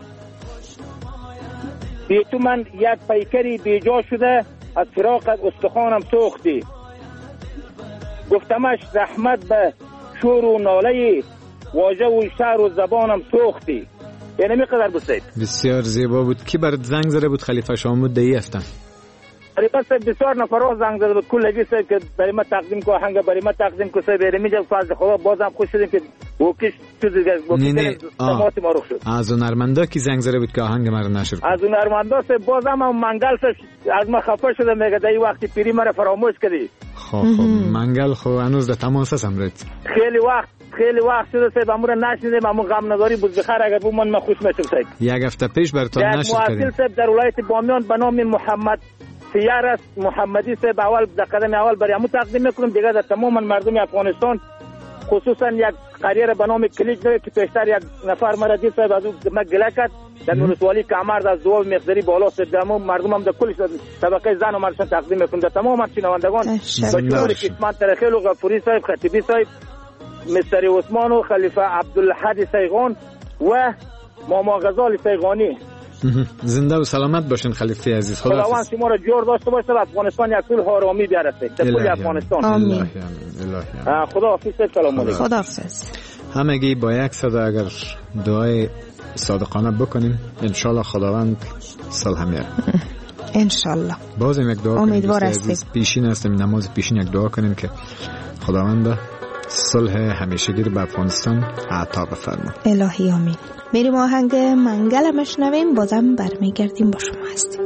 بی تو من یک پیکری بیجا شده، از فراقت استخوانم سوختی، گفتمش رحمت به شور و ناله، واژه و شعر و زبانم سوختی. یعنی میقدر بسید بسیار زیبا بود. کی برات زنگ زده بود؟ خلیفه شامود دایی هستن. تقریبا بسیار نفرها زنگ زده بود. کلگی صاحب که برای ما تقدیم که آهنگ برای ما تقدیم که صاحب برای میگه فضل خدا بازم خوش شدیم که وکش چیز دیگه سماعت ما رخ شد. از هنرمندا کی زنگ زده بود که آهنگ ما رو نشر کنه؟ از هنرمندا صاحب بازم منگل صاحب از ما خفه شده، میگه دایی وقتی پیری مرا فراموش کردی. خب منگل خو هنوز در تماس هستم رت. خیلی وقت شده صاحب امور نشنیدم، امون غم نگاری بود بخیر اگر بود من خوش میشم صاحب. یک هفته پیش براتون نشر کردیم. یک مؤثر صاحب در ولایت بامیان به نام محمد سیار است، محمدی صاحب اول در قدم اول برای همون تقدیم میکنم، دیگه در تمام مردم افغانستان خصوصا یک قریه به نام کلیج داره که پیشتر یک نفر مرا دید صاحب از اون گله کرد در ولسوالی کامرد از دو مقداری بالا صدامو مردم هم در کل طبقه زن و مردشان تقدیم میکنم در تمام شنوندگان به شکر کسمان ترخیل و غفوری صاحب، خطیبی صاحب، مستر عثمان و خلیفه عبدالحدی سیغان و ماما غزال سیغانی. زنده و سلامت باشین خلیفه عزیز. خداوند شما را جور داشته باشه و افغانستان یک طول آرامی بیاره در کل افغانستان. آمین. خدا حافظ. سلام علیکم. خدا حافظ. همگی با یک صدا اگر دعای صادقانه بکنیم ان شاء الله خداوند صلح میاره. ان شاء الله. بازم یک دعا کنیم. امیدوار هستیم. پیشین هستیم نماز پیشین یک دعا کنیم که خداوند صلح همیشگی رو به افغانستان عطا بفرما. الهی آمین. میریم آهنگ منگل مشنویم، بازم برمیگردیم با شما هستیم.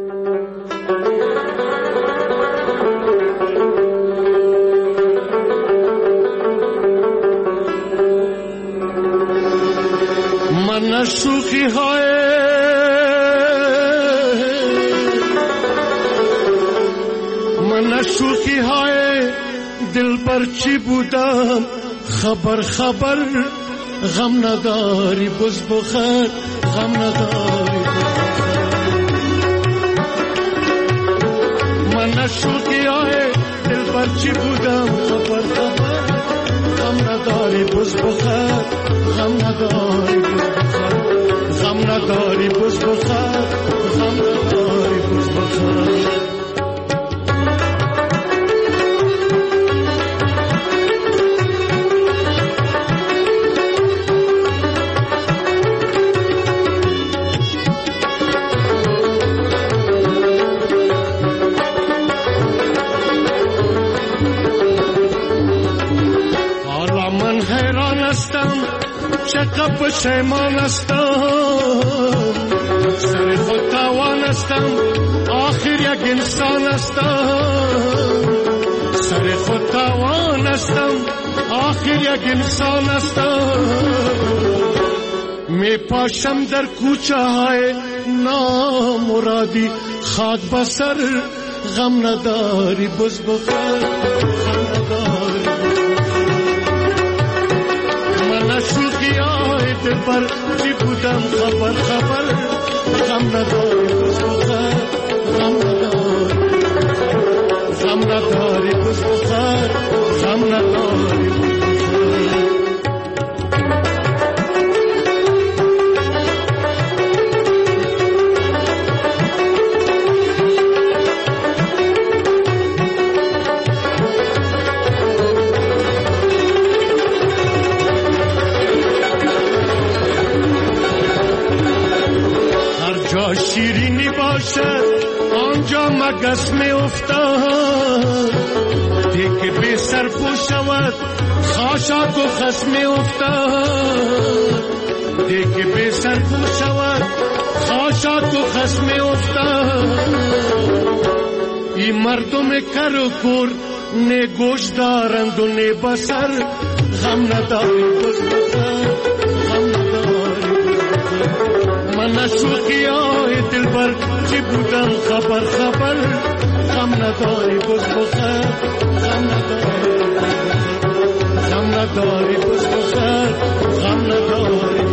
من شوخی های دل پر چی بودم، خبر غم نداری بز بخیر، غم نداری من شوخی های دل پر چی بودم، خبر غم نداری بز بخیر، غم نداری غم نداری بز بخیر، غم نداری بز بخیر. چقدر پشیمان هستم، سر خود توان هستم، آخر یک انسان هستم، سر خود توان هستم، آخر یک انسان هستم، می پاشم در کوچه های نامرادی، خاک بسر غم نداری بز بخیر، غم نداری شوخی های دل پر چی بودم، خبر غم نداری بز بخیر، غم نداری غم نداری بز بخیر، غم نداری بز بخیر. شیرینی باشد آنجا مگس می افتاد، دیگه بی سر شود خاشاک و خسم افتاد دیگه بی سر شود خاشاک و خسم افتاد این مردم کر و کور نه گوش دارند و نه بسر غم نداری بس بسر غم نداری من نشوقی آه دل بر چی بودم خبر خبر غم نداری بس بسر غم نداری بس بسر غم نداری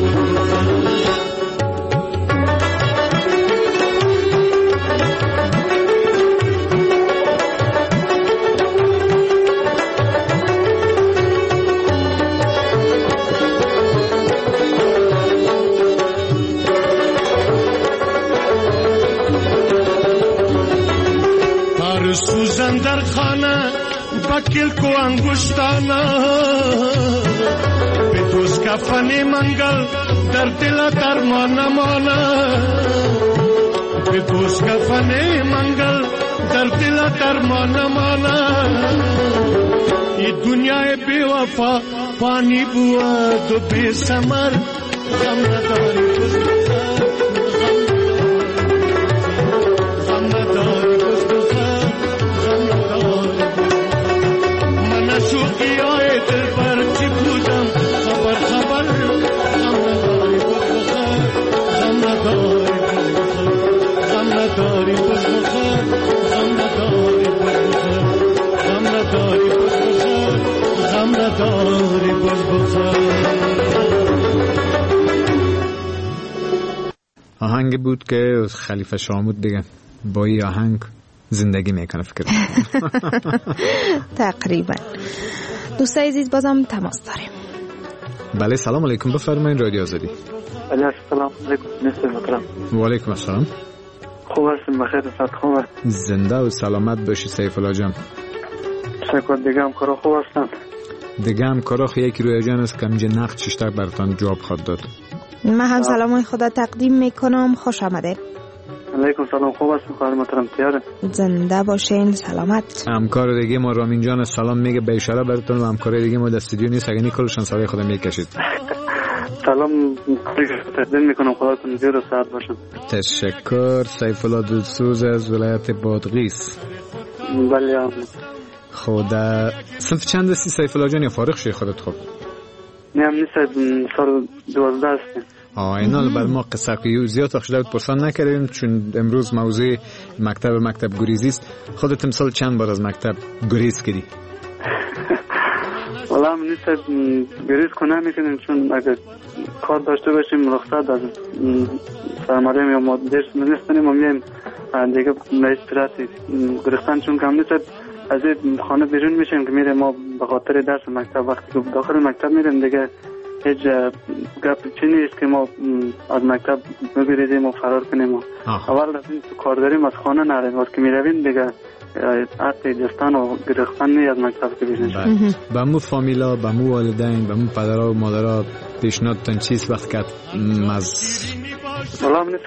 سوزن در خانه بکل کو انگشتانا به دوست کفن منگل در دل درمان مانا به دوست کفن منگل در دل درمان مانا این دنیای بی وفا پانی بود و بی ثمر غم نداری بس غم نداری بس شوقی آئے دل پر چی بودم خبر خبر غم نداری بس بخیر غم نداری بس بخیر غم نداری بس بخیر غم نداری بس بخیر غم نداری بس بخیر. آهنگ بود که خلیفه شامود دیگه با این آهنگ زندگی میکنه فکر تقریبا. دوستای عزیز بازم تماس داریم. بله سلام علیکم بفرمایید رادیو آزادی. بله سلام علیکم مستر محترم. و علیکم السلام. خوب هستیم بخیر صحت خوبه. زنده و سلامت باشی سیف الله جان. تشکر. دیگه هم کارا خوب هستن. دیگه هم کارا یکی روی جان است که اینجا نقد چشتر براتون جواب خواهد داد. من هم سلام خدا تقدیم میکنم. خوش آمده. علیکم سلام. خوب هستم خواهر محترم تیاره. زنده باشین سلامت. همکار دیگه ما رامین جان سلام میگه به اشاره براتون و همکار دیگه ما در استودیو نیست اگه کلشان سلام خدا میکشید. سلام تقدیم میکنم خداتون زیر و سعد باشم. تشکر. سیف الله دلسوز از ولایت بادغیس. بله خدا صنف چند هستی سیف الله جان یا فارغ شی خودت؟ خوب نه هم نیست سال 12 هستیم. اینا بر ما قصه زیاد وقت شده پرسان نکردیم چون امروز موضوع مکتب گریزی است. خودت امسال چند بار از مکتب گریز کردی؟ والا من نیست گریز کنه میکنیم چون اگر کار داشته باشیم رخصت از سرمایه یا ما درس نیستیم و میایم دیگه استراتی گرفتن چون کم نیست از خانه بیرون میشیم که میریم ما به خاطر درس مکتب. وقتی که داخل مکتب میریم دیگه هیچ گپ چی نیست که ما از مکتب بگریزیم و فرار کنیم. اول از این کار داریم از خانه نریم وقتی که میرویم دیگه حتی دستان و گرفتن نی از مکتب که بیرون. با مو فامیلا با مو والدین با مو پدرها و مادرها پیشنهادتان چیست وقت که والا من نیست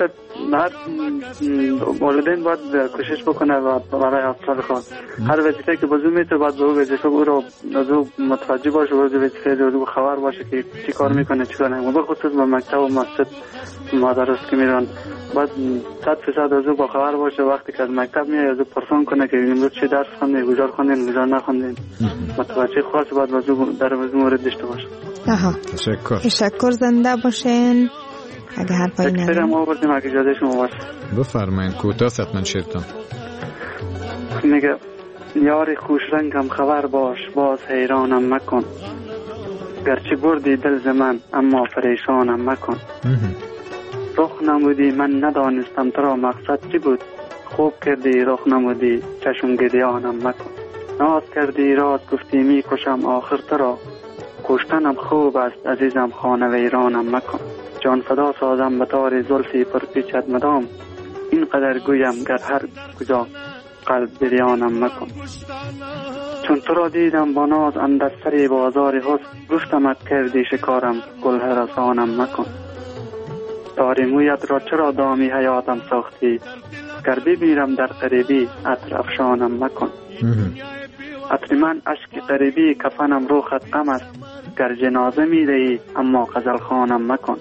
والدین باید کوشش بکنه و برای اطفال خود هر وظیفه که بازو میته باید به او وظیفه او رو از او متوجه باشه و از وظیفه از او خبر باشه که چی کار میکنه چی کار نمیکنه. بخصوص به مکتب و مسجد مدارس که میرن باید 100% از او با خبر باشه. وقتی که از مکتب میاد از او پرسان کنه که امروز چه درس خوندین گزار خوندین گزار نخوندین متوجه خاص باید در از مورد داشته باشه. تشکر. زنده باشین. اگه هر پایی ندارم تشکر ما آوردیم اگه جاده شما باشه. بفرمایین کوتاه ستمن شیرتان. میگه یاری خوش رنگم خبر باش باز حیرانم مکن گرچه بردی دل ز من اما پریشانم مکن. رخ نمودی من ندانستم تو را مقصد چی بود خوب کردی رخ نمودی چشم گریانم مکن. ناز کردی راز گفتی می کشم آخر تو را کشتنم خوب است عزیزم خانه ویرانم مکن. جان فدا سازم به تار زلفی پر پیچد مدام اینقدر گویم گر هر کجا قلب بریانم مکن. چون تو را دیدم با ناز اندر سری بازار حسن گفتمت کردی شکارم گل رسانم مکن. تاری مویت را چرا دامی حیاتم ساختی گر بمیرم در قریبی عطر افشانم مکن. عطر من اشک غریبی کفنم رو خط غم است. گر جنازه می دهی اما غزل خوانم مکن.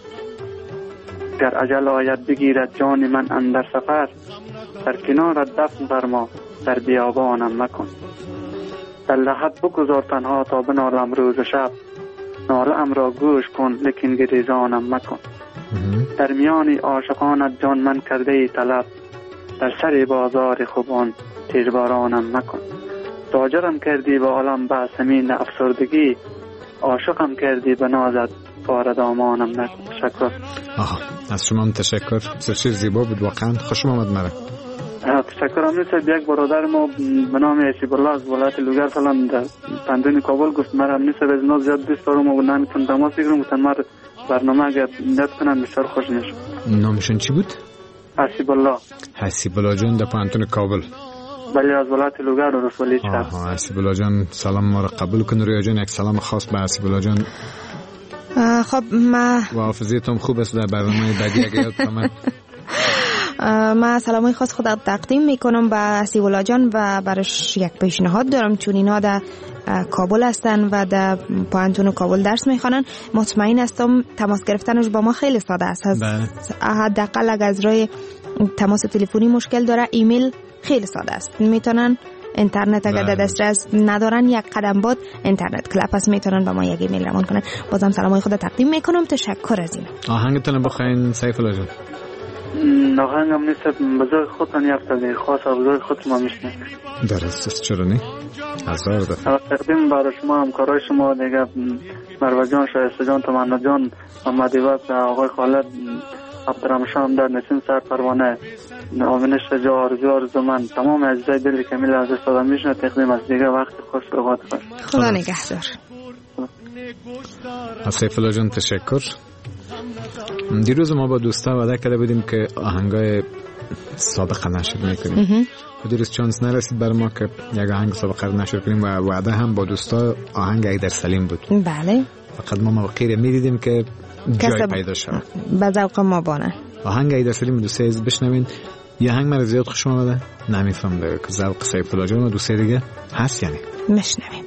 گر اجل آید بگیرد جان من اندر سفر، در کنار دفن فرما در بیابانم مکن. در لحد بگذار تنها تا بنالم روز و شب، ناله ام را گوش کن لیکن گریزانم مکن. در میان عاشقانت جان من کرده ای طلب، در سر بازار خوبان تیربارانم مکن. تاجرم کردی به عالم به سمین افسردگی، عاشقم کردی به نازت پاره دامانم نکن. تشکر. از شما تشکر. بسیار زیبا بود واقعا. خوشم آمد مرا. تشکر. امروز یک برادر ما به نام حسیب الله از ولایت لوگر فلان در پندون کابل گفت مرا امروز از ناز زیاد دوست دارم و نمیتونم تماس بگیرم. گفتن مرا برنامه اگر ندت کنم بسیار خوش میشم. نامشون چی بود؟ حسیب الله. حسیب الله جان در پندون کابل. بله از ولایت لوگر و رسولی شهر. حسیب الله جان سلام ما را قبول کن. رویا جان یک سلام خاص به حسیب الله جان. خب ما و حافظیتون خوب است در برنامه بعدی اگه یاد کنم. ما سلامای خاص خود تقدیم میکنم به حسیب الله جان و برش یک پیشنهاد دارم، چون اینا در کابل هستن و در پوهنتون کابل درس میخوانن. مطمئن هستم تماس گرفتنش با ما خیلی ساده است. حداقل اگر از راه تماس تلفنی مشکل داره، ایمیل خیلی ساده است. میتونن اینترنت اگر در دسترس ندارن یک قدم بعد اینترنت کلاب است، میتونن به ما یک ایمیل روان کنن. بازم سلامای خود تقدیم میکنم. تشکر از این. آهنگتون بخواین سیف الله جان. آهنگم نیست بزرگ خودتان یافتده خاص بزرگ خود ما میشنه. درست. چرا نی؟ هزار دفعه. تقدیم برای شما همکارای شما دیگه مروه جان، شایسته جان، تمنا جان، محمد وقت، آقای خالد، عبدالرحمن در نسیم سر پروانه، آمین شجاع، آرزو من، تمام عزیزای دلی که میل از استادم میشنه تقدیم از دیگه. وقت خوش اوقات خوش. خدا نگهدار. از سیف الله جان تشکر. دیروز ما با دوستا وعده کرده بودیم که آهنگای سابقه نشر میکنیم. دیروز چانس نرسید بر ما که یک آهنگ سابقه نشر کنیم و وعده هم با دوستا آهنگ ایدر سلیم بود. بله. فقط ما موقعی میدیدیم که جای پیدا شد. به ذوق ما بانه. آهنگ ایدر سلیم دوستا از بشنوین. یه آهنگ من زیاد خوشم اومده. نمیفهم دیگه که ذوق سیف الله جان و دوستا دیگه هست یعنی. مشنویم.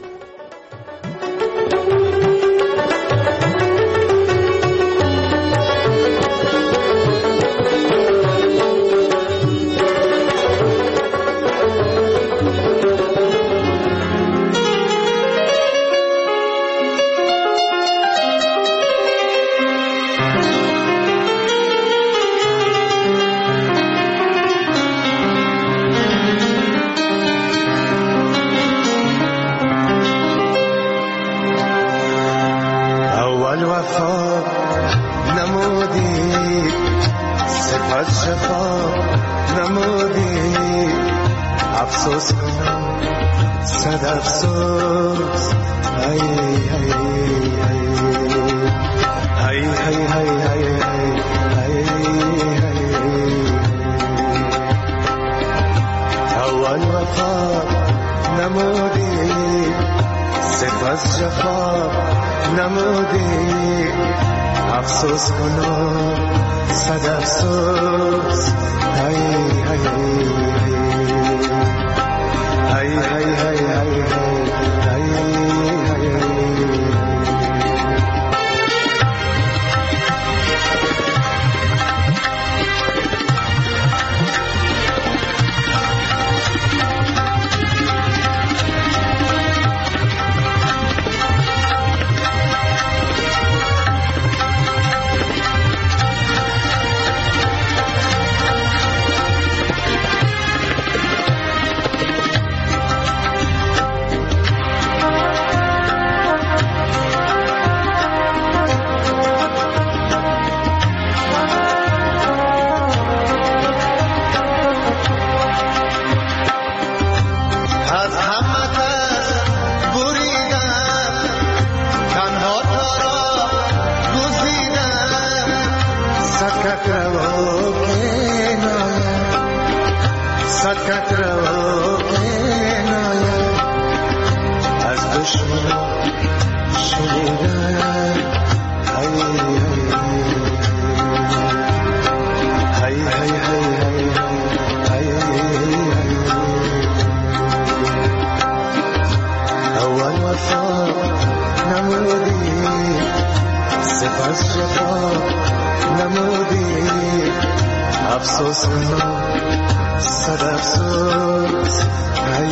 سپس جفا نمودی افسوس کنم صد افسوس هی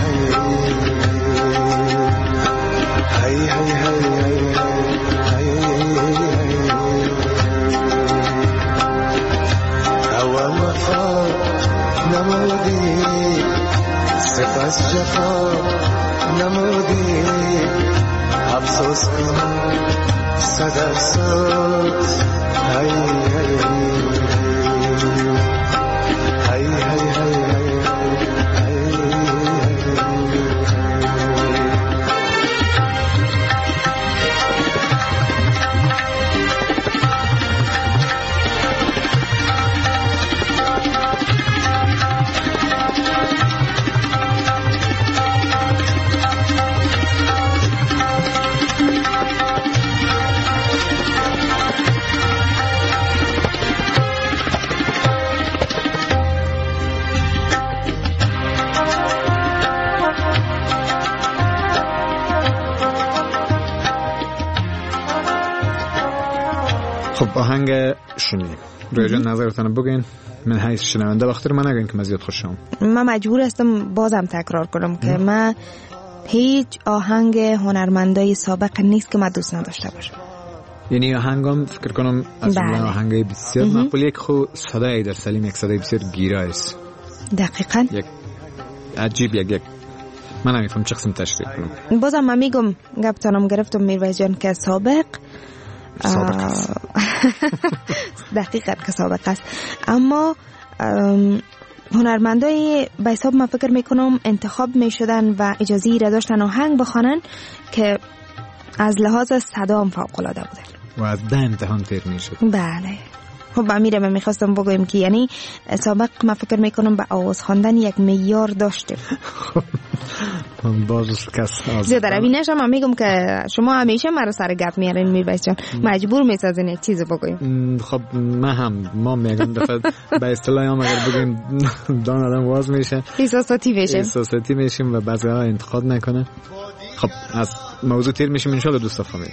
هی هی هی اول وفا نمودی سپس جفا نمودی افسوس کنم صد افسوس هی هی هی هی خب آهنگ شنیدیم. رویا جان نظرتان بگین. من حیث شنونده وقتی من نگین که من زیاد خوشم. من مجبور هستم بازم تکرار کنم که من هیچ آهنگ هنرمندای سابق نیست که من دوست نداشته باشم. یعنی آهنگم فکر کنم از اون آهنگای بسیار مقبول، یک خود صدای در سلیم، یک صدای بسیار گیرا است. دقیقاً. یک عجیب یک من نمیفهم چه قسم تشریح کنم. بازم من میگم گفتم گرفتم میرویس جان که سابق است. دقیقاً که سابق است، اما هنرمندای به حساب من فکر میکنم انتخاب میشدن و اجازه را داشتن آهنگ بخوانن که از لحاظ صدا هم فوق العاده بودن و از ده امتحان تیر میشد. بله. خب امیره من میخواستم بگویم که یعنی سابق من فکر میکنم به آواز خواندن یک معیار داشته. باز کس زیاده روی نشم من میگم که شما همیشه مرا سر گپ میارین میرویس جان، مجبور میسازین یک چیز بگویم. خب ما میگم دفعه به اصطلاح هم اگر بگیم دان آدم واز میشه، احساساتی میشیم و بعضی ها انتقاد نکنه. خب از موضوع تیر میشیم انشالله دوست فهمیدم.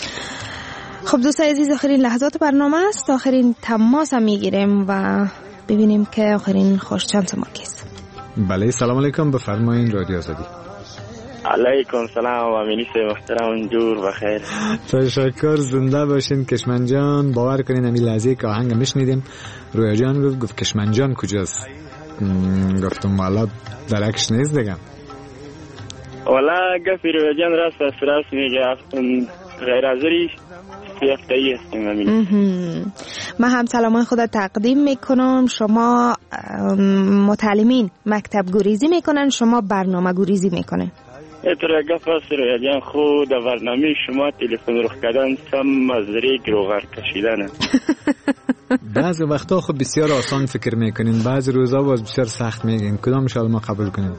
خب دوستان عزیز، آخرین لحظات برنامه است، آخرین تماس هم میگیریم و ببینیم که آخرین خوشچانس ما کیست. بله سلام علیکم، بفرمایین رادیو آزادی. علیکم سلام و امینیس محترم، جور بخیر. تشکر، زنده باشین کشمن جان. باور کنین امی لحظه که آهنگ میشنیدیم رویا جان گفت کشمن جان کجاست؟ گفتم والا درکش نیست دیگه. والا گفت رویا جان راست میگه، غیر حاضری یفتایی هستیم امین. من هم سلامای خود تقدیم میکنم. شما متعلمین مکتب گریزی میکنن، شما برنامه گریزی میکنن. اتر گفت است رویا جان خود برنامه شما تلفن رخ کردن سم از ریگ رو غر کشیدنه. بعضی وقتا خود بسیار آسان فکر میکنین، بعضی روزا باز بسیار سخت میگین. کدام شال ما قبول کنیم؟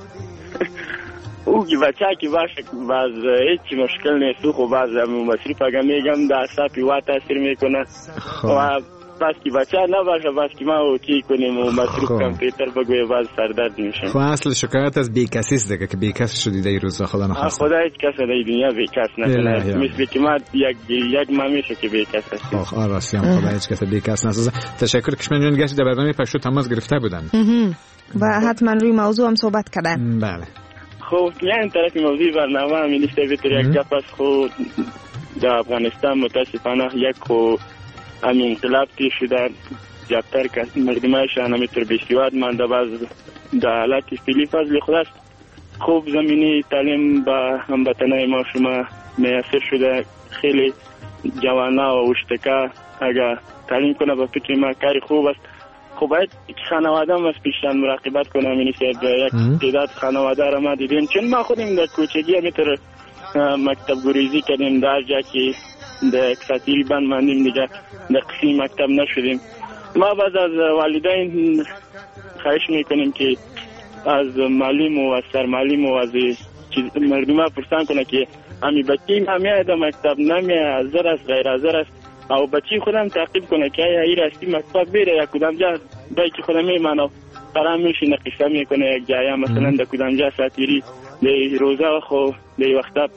او که بچه که باشه باز هیچ مشکل نیست، خب باز مصرف اگه میگم در سپی وا تاثیر میکنه و باز که بچه نباشه باز که ما اوکی کنیم و مصرف کامپیوتر بگوی باز سردرد میشه. خب اصل شکایت از بیکسی است دیگه که بیکس شدی در روزا خدا نخواسته. خدا هیچ کس در دنیا بیکس نکنه، مثل که ما یک ما میشه که بیکس هستیم. آخ راستی هم خدا هیچ کس بیکس نسازه. تشکر کشمن جان گشت در برنامه پشتو تماس گرفته بودن و حتما روی موضوع هم صحبت کردن. بله. خب یعنی طرف موضوع برنامه همین است بیتر یک گپ است. خود در افغانستان متاسفانه یک خو همین انقلاب تی شده جبتر که مردمایش همینطور بیسواد مانده، باز در حالت فعلی فضل خداست. خوب زمینی تعلیم با هموطنای ما شما میسر شده، خیلی جوانا و اشتکا اگر تعلیم کنه با فکر ما کاری خوب است. خب باید خانواده هم از پیشتن مراقبت کنم. این یک تعداد خانواده را ما دیدیم، چون ما خودیم در کوچگی همیتر مکتب گریزی کردیم، در جا که در اکساتیری بند ماندیم دیگه در قسمی مکتب نشدیم. ما باز از والدین خواهش میکنیم که از معلم و از سرمعلم و از مردم ها پرسان کنه که همی بچه ما میاد مکتب نمیاد، حاضر است غیر حاضر است، او بچی خودم تعقیب کنه که ای راستی مکتب بره یا کدام جا بای که خودم میمانه قرار میشینه قصه میکنه یک جایی مثلا در کدام جا ساتیری در روزا خو در وقتا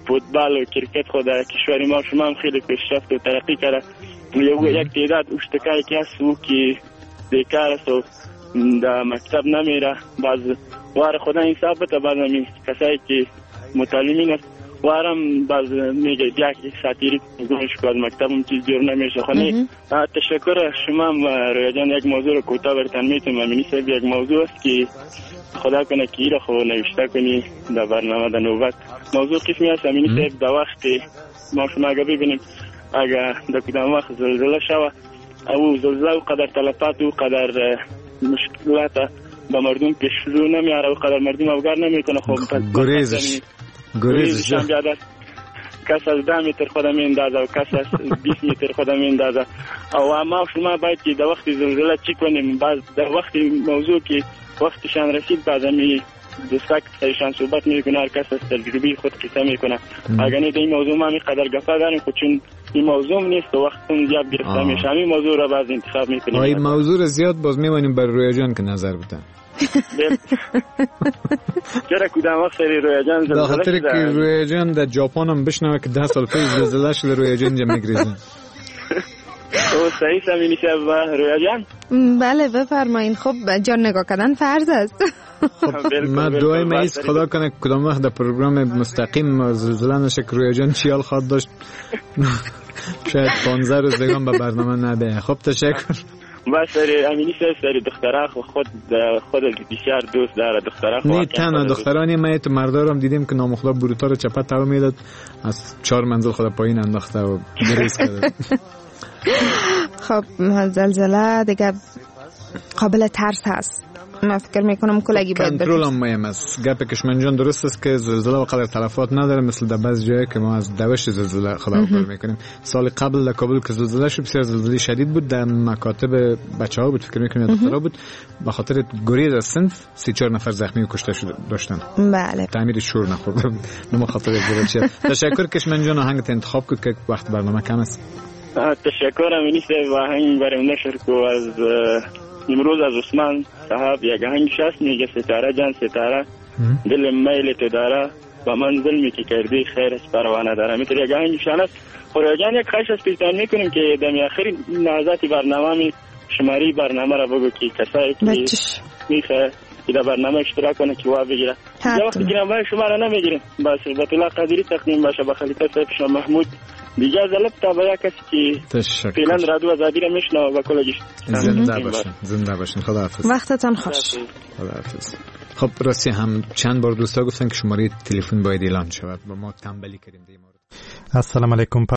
فوتبال و کرکت خود در کشور ما شما هم خیلی پیشرفت و ترقی کرده. یک تعداد اشتکایی که هست او که بیکار است و در مکتب نمیره، باز وار خدا این ثابت، باز همین کسایی که متعلمین است وارم باز میگه یک ساتیری گوش که از مکتب هم چیز جور نمیشه. خانه تشکر شما رویا جان. یک موضوع رو کوتاه برتن میتونم. امینی صاحب یک موضوع است که خدا کنه که ایره خو نوشته کنی در برنامه در نوبت. موضوع قسمی هست امینی صاحب در وقتی ما شما اگه ببینیم اگه در کدام وقت زلزله شوه او زلزله و قدر تلفات و قدر مشکلات به مردم پیش رو نمیاره و قدر مردم افگار نمیکنه. خب گریزش کس از 10 متر خود میندازه و کس از 20 متر خود میندازه. و ما شما باید که در وقت زلزله چی کنیم؟ بعد در وقت موضوع که وقتشان رسید بعد همی دوستا که سایشان صحبت میکنه، هر کس از تجربه خود قصه میکنه. اگر نه این موضوع ما میقدر گفته داریم خود چون این موضوع نیست و وقتون زیاد گرفته میشه. همین موضوع را باز انتخاب میکنیم. این موضوع را زیاد باز میمانیم بر رویا جان که نظر بدن. چرا کدام وقت سری رویا جان زلزله شده؟ خاطر که رویا جان در ژاپن هم بشنوه که 10 سال پیش زلزله شده رویا جان اینجا میگریزن. او صحیح سمینی شب رویا جان؟ بله بفرمایین. خب جان نگاه کردن فرض است. من دعای مایست خدا کنه کدام وقت در پروگرام مستقیم زلزله نشه که رویا جان چیال خواد داشت شاید 15 روز دیگه به برنامه نده. خب تشکر. بس سری امینی سری دختره خود بسیار دوست داره. دختره نه تنها دخترانی ما تو مردار هم دیدیم که نامخدا بروتا رو چپه تاو میداد از 4 منزل خدا پایین انداخته و گریز کرده. خب زلزله دیگه قابل ترس هست. من فکر میکنم کلگی باید کنترل هم مهم است. گپ کشمن جان درست است که زلزله و قدر تلفات نداره مثل در بعض جایی که ما از دوش زلزله خبر میکنیم. سال قبل در کابل که زلزله شد بسیار زلزله شدید بود، در مکاتب بچه‌ها بود فکر میکنم دخترها بود، به خاطر گریز از صنف 34 نفر زخمی و کشته شده داشتن. بله. تعمیر شور نخورد. نما خاطر زلزله. تشکر کشمن جان. آهنگ انتخاب کن که وقت برنامه کم است. تشکر امینی صاحب. آهنگ برام نشر کو از امروز از عثمان صاحب یک آهنگ شست میگه ستاره جان ستاره دل میل تو داره و من ظلمی که کردی خیر از پروانه داره. میتونه یک آهنگ شان است. خورا جان یک خواهش از پیشتان میکنیم که در آخرین لحظات برنامه شماری برنامه را بگو که کسایی که میخواه که در برنامه اشتراک کنه که واب بگیره. یا وقتی گیرم باید شما را نمیگیریم بس بیت الله قادری تقدیم باشه به خلیفه صاحب شاه محمود دیگه زلب تا به یک کسی که فعلا رادیو آزادی را میشنوه و کلگیش زنده باشین. خداحافظ. وقتتان خوش. خداحافظ. خب راستی هم چند بار دوستا گفتن که شماره تلفن باید اعلان شود و ما تنبلی کردیم. السلام علیکم.